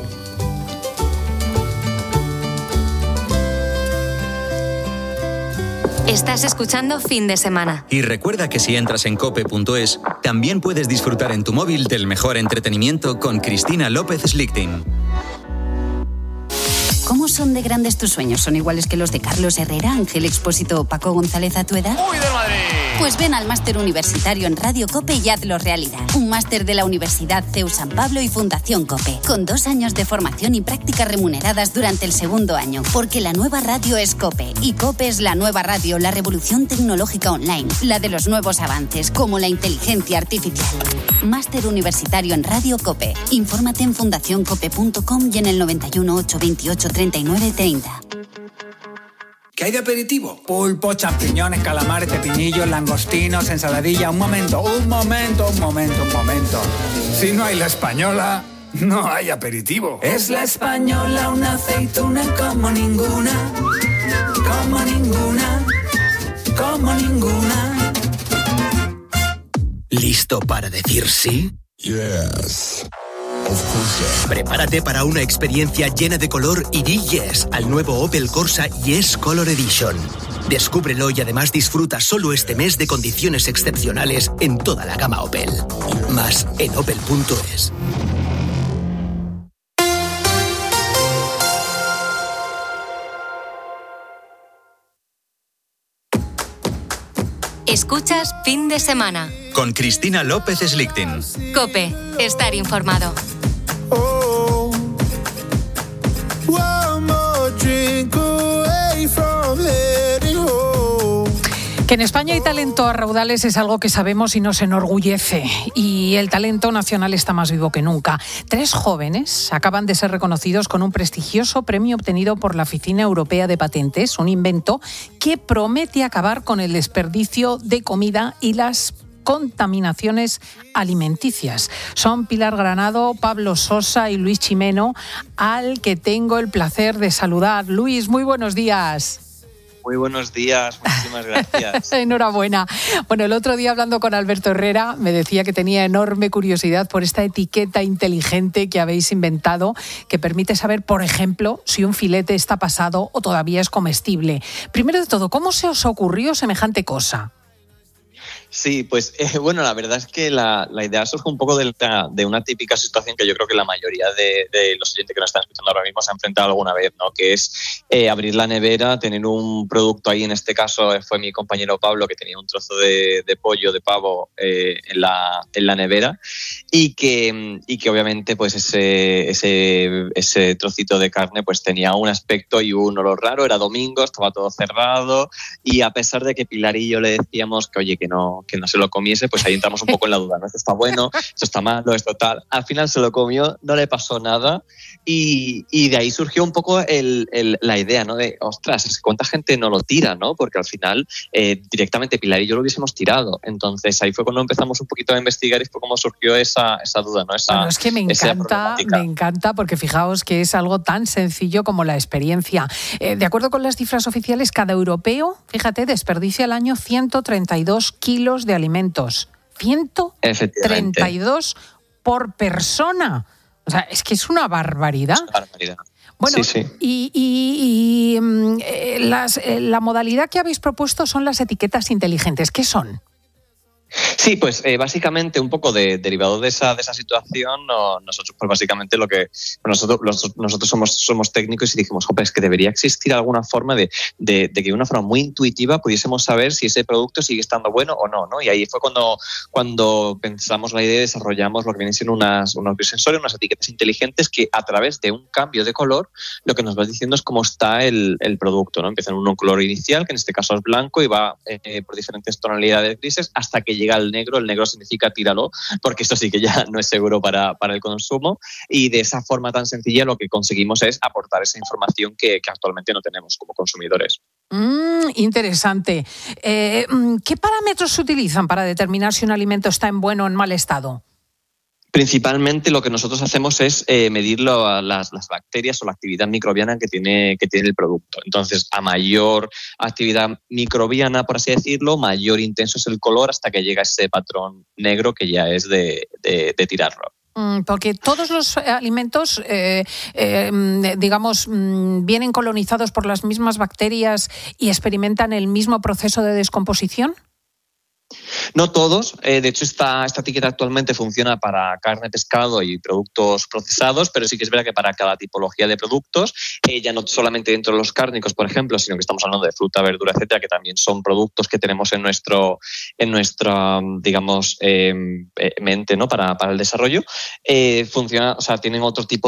Estás escuchando Fin de Semana. Y recuerda que si entras en cope.es, también puedes disfrutar en tu móvil del mejor entretenimiento con Cristina López Slichting. ¿Cómo son de grandes tus sueños? ¿Son iguales que los de Carlos Herrera, Ángel Expósito o Paco González a tu edad? ¡Uy, del Madrid! Pues ven al máster universitario en Radio COPE y hazlo realidad. Un máster de la Universidad CEU San Pablo y Fundación COPE, con 2 años de formación y prácticas remuneradas durante el segundo año. Porque la nueva radio es COPE, y COPE es la nueva radio, la revolución tecnológica online, la de los nuevos avances, como la inteligencia artificial. Máster universitario en Radio COPE. Infórmate en fundacioncope.com y en el 91 828 39 30. ¿Qué hay de aperitivo? Pulpo, champiñones, calamares, pepinillos, langostinos, ensaladilla. Un momento. Si no hay La Española, no hay aperitivo. Es La Española, una aceituna como ninguna. Como ninguna. Como ninguna. ¿Listo para decir sí? Yes. Prepárate para una experiencia llena de color y di yes al nuevo Opel Corsa Yes Color Edition. Descúbrelo y además disfruta solo este mes de condiciones excepcionales en toda la gama Opel. Más en opel.es. Escuchas Fin de Semana. Con Cristina López Slichting. COPE. Estar informado. Que en España hay talento a raudales es algo que sabemos y nos enorgullece. Y el talento nacional está más vivo que nunca. 3 jóvenes acaban de ser reconocidos con un prestigioso premio obtenido por la Oficina Europea de Patentes, un invento que promete acabar con el desperdicio de comida y las contaminaciones alimenticias. Son Pilar Granado, Pablo Sosa y Luis Chimeno, al que tengo el placer de saludar. Luis, muy buenos días. Muy buenos días, muchísimas gracias. Enhorabuena. Bueno, el otro día hablando con Alberto Herrera me decía que tenía enorme curiosidad por esta etiqueta inteligente que habéis inventado que permite saber, por ejemplo, si un filete está pasado o todavía es comestible. Primero de todo, ¿cómo se os ocurrió semejante cosa? Sí, pues bueno, la verdad es que la idea surge un poco de una típica situación que yo creo que la mayoría de los oyentes que nos están escuchando ahora mismo se han enfrentado alguna vez, ¿no? Que es abrir la nevera, tener un producto ahí, en este caso fue mi compañero Pablo que tenía un trozo de pollo, de pavo en la nevera y que obviamente pues ese trocito de carne pues tenía un aspecto y un olor raro, era domingo, estaba todo cerrado y a pesar de que Pilar y yo le decíamos que oye, que no se lo comiese, pues ahí entramos un poco en la duda, ¿no? Esto está bueno, esto está malo, esto tal. Al final se lo comió, no le pasó nada y de ahí surgió un poco la idea, ¿no? De, ostras, ¿cuánta gente no lo tira, no? Porque al final directamente Pilar y yo lo hubiésemos tirado. Entonces ahí fue cuando empezamos un poquito a investigar y fue como surgió esa duda, ¿no? Bueno, es que me encanta porque fijaos que es algo tan sencillo como la experiencia. De acuerdo con las cifras oficiales, cada europeo, fíjate, desperdicia al año 132 kilos de alimentos. 132 por persona. O sea, es que es una barbaridad. Es una barbaridad. Bueno, sí. Y la modalidad que habéis propuesto son las etiquetas inteligentes. ¿Qué son? Sí, pues básicamente un poco derivado de esa situación, nosotros pues básicamente lo que nosotros somos técnicos y dijimos, es que debería existir alguna forma de que de una forma muy intuitiva pudiésemos saber si ese producto sigue estando bueno o no, ¿no? Y ahí fue cuando pensamos la idea y desarrollamos lo que vienen siendo unos biosensores, unas etiquetas inteligentes que a través de un cambio de color lo que nos va diciendo es cómo está el producto, ¿no? Empieza en un color inicial, que en este caso es blanco, y va por diferentes tonalidades grises hasta que llega al negro. El negro significa tíralo, porque esto sí que ya no es seguro para el consumo, y de esa forma tan sencilla lo que conseguimos es aportar esa información que actualmente no tenemos como consumidores. Interesante. ¿Qué parámetros se utilizan para determinar si un alimento está en buen o en mal estado? Principalmente lo que nosotros hacemos es medir las bacterias o la actividad microbiana que tiene el producto. Entonces, a mayor actividad microbiana, por así decirlo, mayor intenso es el color hasta que llega ese patrón negro que ya es de tirarlo. Porque todos los alimentos, vienen colonizados por las mismas bacterias y experimentan el mismo proceso de descomposición. No todos, de hecho esta etiqueta actualmente funciona para carne, pescado y productos procesados, pero sí que es verdad que para cada tipología de productos, ya no solamente dentro de los cárnicos, por ejemplo, sino que estamos hablando de fruta, verdura, etcétera, que también son productos que tenemos en nuestra mente, ¿no? para el desarrollo, funciona, o sea, tienen otro tipo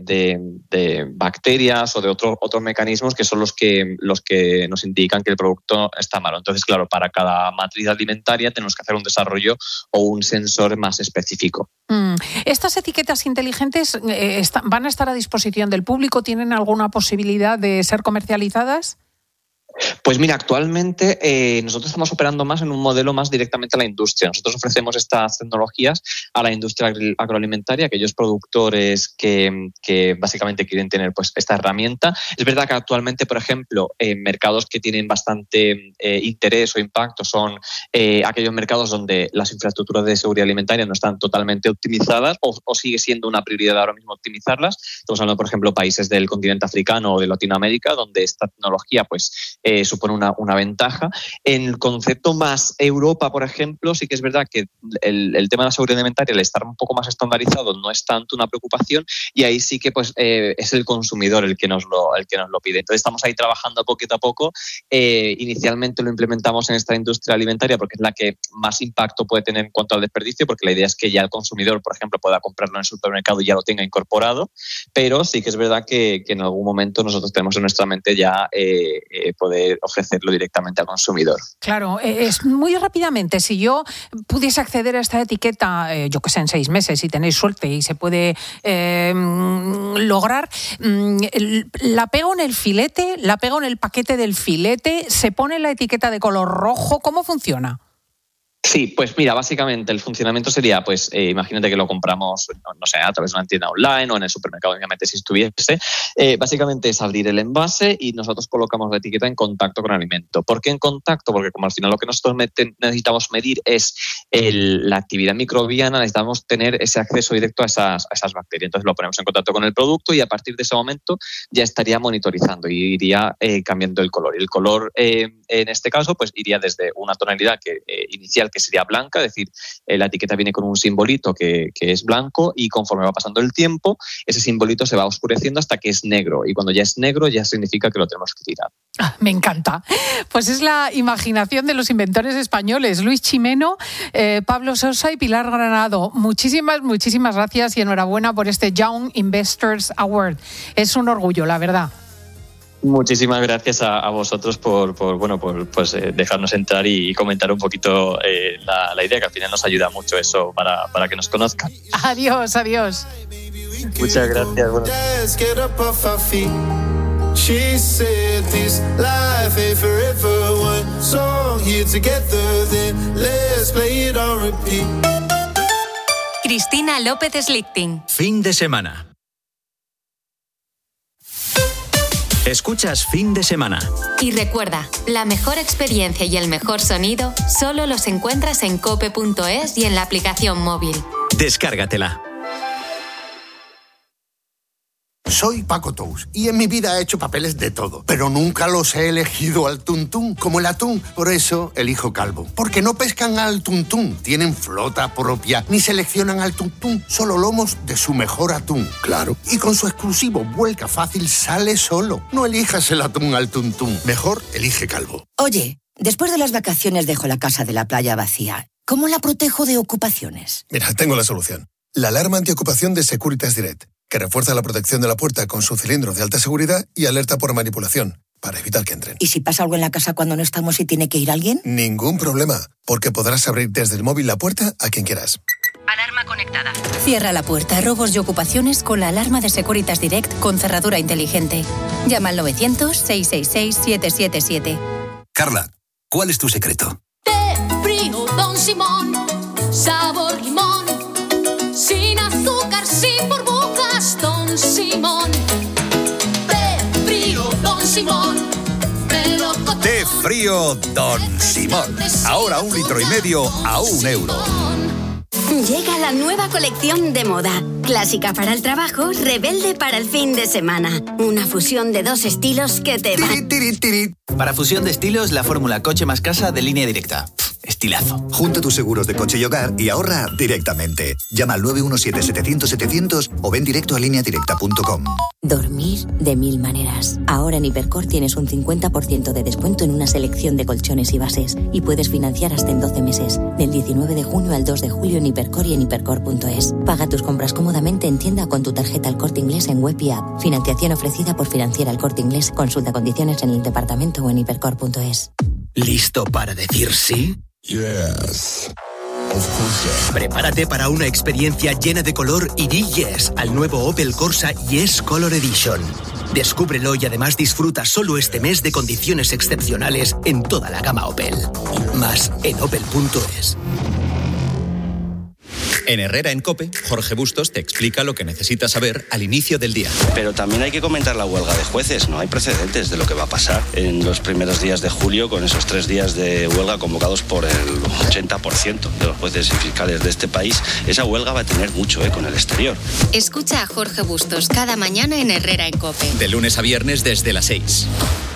de bacterias o de otros mecanismos que son los que nos indican que el producto está malo. Entonces, claro, para cada matriz alimentaria tenemos que hacer un desarrollo o un sensor más específico. ¿Estas etiquetas inteligentes van a estar a disposición del público? ¿Tienen alguna posibilidad de ser comercializadas? Pues mira, actualmente nosotros estamos operando más en un modelo más directamente a la industria. Nosotros ofrecemos estas tecnologías a la industria agroalimentaria, aquellos productores que básicamente quieren tener pues esta herramienta. Es verdad que actualmente, por ejemplo, mercados que tienen bastante interés o impacto son aquellos mercados donde las infraestructuras de seguridad alimentaria no están totalmente optimizadas o sigue siendo una prioridad ahora mismo optimizarlas. Estamos hablando, por ejemplo, países del continente africano o de Latinoamérica, donde esta tecnología pues supone una ventaja. En el concepto más Europa, por ejemplo, sí que es verdad que el tema de la seguridad alimentaria, al estar un poco más estandarizado, no es tanto una preocupación y ahí sí que pues es el consumidor el que nos lo pide. Entonces estamos ahí trabajando poquito a poco. Inicialmente lo implementamos en esta industria alimentaria porque es la que más impacto puede tener en cuanto al desperdicio, porque la idea es que ya el consumidor, por ejemplo, pueda comprarlo en el supermercado y ya lo tenga incorporado, pero sí que es verdad que en algún momento nosotros tenemos en nuestra mente ya poder ofrecerlo directamente al consumidor. Claro, es muy rápidamente, si yo pudiese acceder a esta etiqueta, yo que sé, en 6 meses, si tenéis suerte y se puede lograr, la pego en el filete, la pego en el paquete del filete, se pone la etiqueta de color rojo, ¿cómo funciona? Sí, pues mira, básicamente el funcionamiento sería, pues imagínate que lo compramos, no sé, a través de una tienda online o en el supermercado, obviamente si estuviese. Básicamente es abrir el envase y nosotros colocamos la etiqueta en contacto con el alimento. ¿Por qué en contacto? Porque como al final lo que nosotros necesitamos medir es la actividad microbiana, necesitamos tener ese acceso directo a esas bacterias. Entonces lo ponemos en contacto con el producto y a partir de ese momento ya estaría monitorizando y iría cambiando el color. Y el color en este caso pues iría desde una tonalidad inicial que sería blanca, es decir, la etiqueta viene con un simbolito que es blanco y conforme va pasando el tiempo, ese simbolito se va oscureciendo hasta que es negro y cuando ya es negro ya significa que lo tenemos que tirar. Me encanta. Pues es la imaginación de los inventores españoles, Luis Chimeno, Pablo Sosa y Pilar Granado. Muchísimas gracias y enhorabuena por este Young Investors Award. Es un orgullo, la verdad. Muchísimas gracias a vosotros por dejarnos entrar y comentar un poquito la idea, que al final nos ayuda mucho eso para que nos conozcan. Adiós. Muchas gracias. Bueno. She said this life ain't forever. One song here together, then let's play it on repeat. Cristina López Slichting. Fin de semana. Escuchas Fin de Semana. Y recuerda, la mejor experiencia y el mejor sonido solo los encuentras en cope.es y en la aplicación móvil. Descárgatela. Soy Paco Tous y en mi vida he hecho papeles de todo, pero nunca los he elegido al tuntún, como el atún. Por eso elijo Calvo, porque no pescan al tuntún, tienen flota propia, ni seleccionan al tuntún, solo lomos de su mejor atún. Claro. Y con su exclusivo vuelca fácil sale solo. No elijas el atún al tuntún, mejor elige Calvo. Oye, después de las vacaciones dejo la casa de la playa vacía. ¿Cómo la protejo de ocupaciones? Mira, tengo la solución. La alarma antiocupación de Securitas Direct, que refuerza la protección de la puerta con su cilindro de alta seguridad y alerta por manipulación, para evitar que entren. ¿Y si pasa algo en la casa cuando no estamos y tiene que ir alguien? Ningún problema, porque podrás abrir desde el móvil la puerta a quien quieras. Alarma conectada. Cierra la puerta a robos y ocupaciones con la alarma de Securitas Direct con cerradura inteligente. Llama al 900-666-777. Carla, ¿cuál es tu secreto? Té frío Don Simón, sabor limón, sin azúcar, sin burbujas, Don Simón. Té frío Don Simón, melocotón. Té frío Don Simón. Ahora 1,5 litros a €1. Llega la nueva colección de moda. Clásica para el trabajo, rebelde para el fin de semana. Una fusión de 2 estilos que te va... Para fusión de estilos, la fórmula coche más casa de Línea Directa. Estilazo. Junta tus seguros de coche y hogar y ahorra directamente. Llama al 917-700-700 o ven directo a lineadirecta.com. Dormir de 1000 maneras. Ahora en Hipercor tienes un 50% de descuento en una selección de colchones y bases y puedes financiar hasta en 12 meses. Del 19 de junio al 2 de julio en Hipercor y en hipercor.es. Paga tus compras cómodamente en tienda con tu tarjeta El Corte Inglés en web y app. Financiación ofrecida por Financiera El Corte Inglés. Consulta condiciones en el departamento o en hipercor.es. ¿Listo para decir sí? Yes. Prepárate para una experiencia llena de color y di yes al nuevo Opel Corsa Yes Color Edition. Descúbrelo y además disfruta solo este mes de condiciones excepcionales en toda la gama Opel. Más en opel.es. En Herrera en COPE, Jorge Bustos te explica lo que necesitas saber al inicio del día. Pero también hay que comentar la huelga de jueces. No hay precedentes de lo que va a pasar en los primeros días de julio con esos 3 días de huelga convocados por el 80% de los jueces y fiscales de este país. Esa huelga va a tener mucho con el exterior. Escucha a Jorge Bustos cada mañana en Herrera en COPE. De lunes a viernes desde las 6.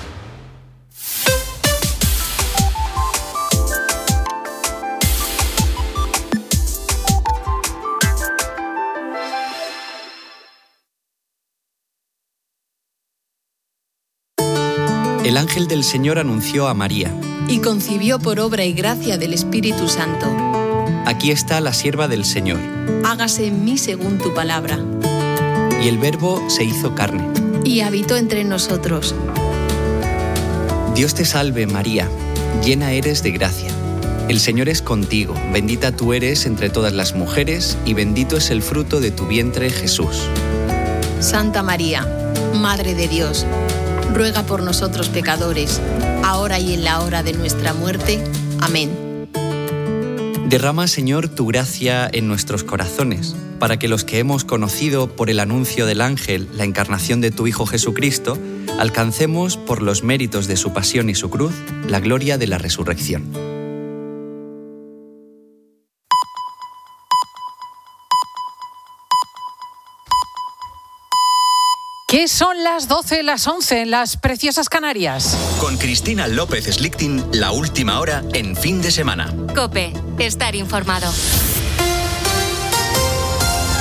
El ángel del Señor anunció a María: y concibió por obra y gracia del Espíritu Santo. Aquí está la sierva del Señor. Hágase en mí según tu palabra. Y el Verbo se hizo carne. Y habitó entre nosotros. Dios te salve, María, llena eres de gracia. El Señor es contigo, bendita tú eres entre todas las mujeres, y bendito es el fruto de tu vientre, Jesús. Santa María, Madre de Dios, ruega por nosotros pecadores, ahora y en la hora de nuestra muerte. Amén. Derrama, Señor, tu gracia en nuestros corazones, para que los que hemos conocido por el anuncio del ángel la encarnación de tu Hijo Jesucristo, alcancemos, por los méritos de su pasión y su cruz, la gloria de la resurrección. ¿Qué son las 12, las 11 en las preciosas Canarias? Con Cristina López Slichting, la última hora en fin de semana. COPE, estar informado.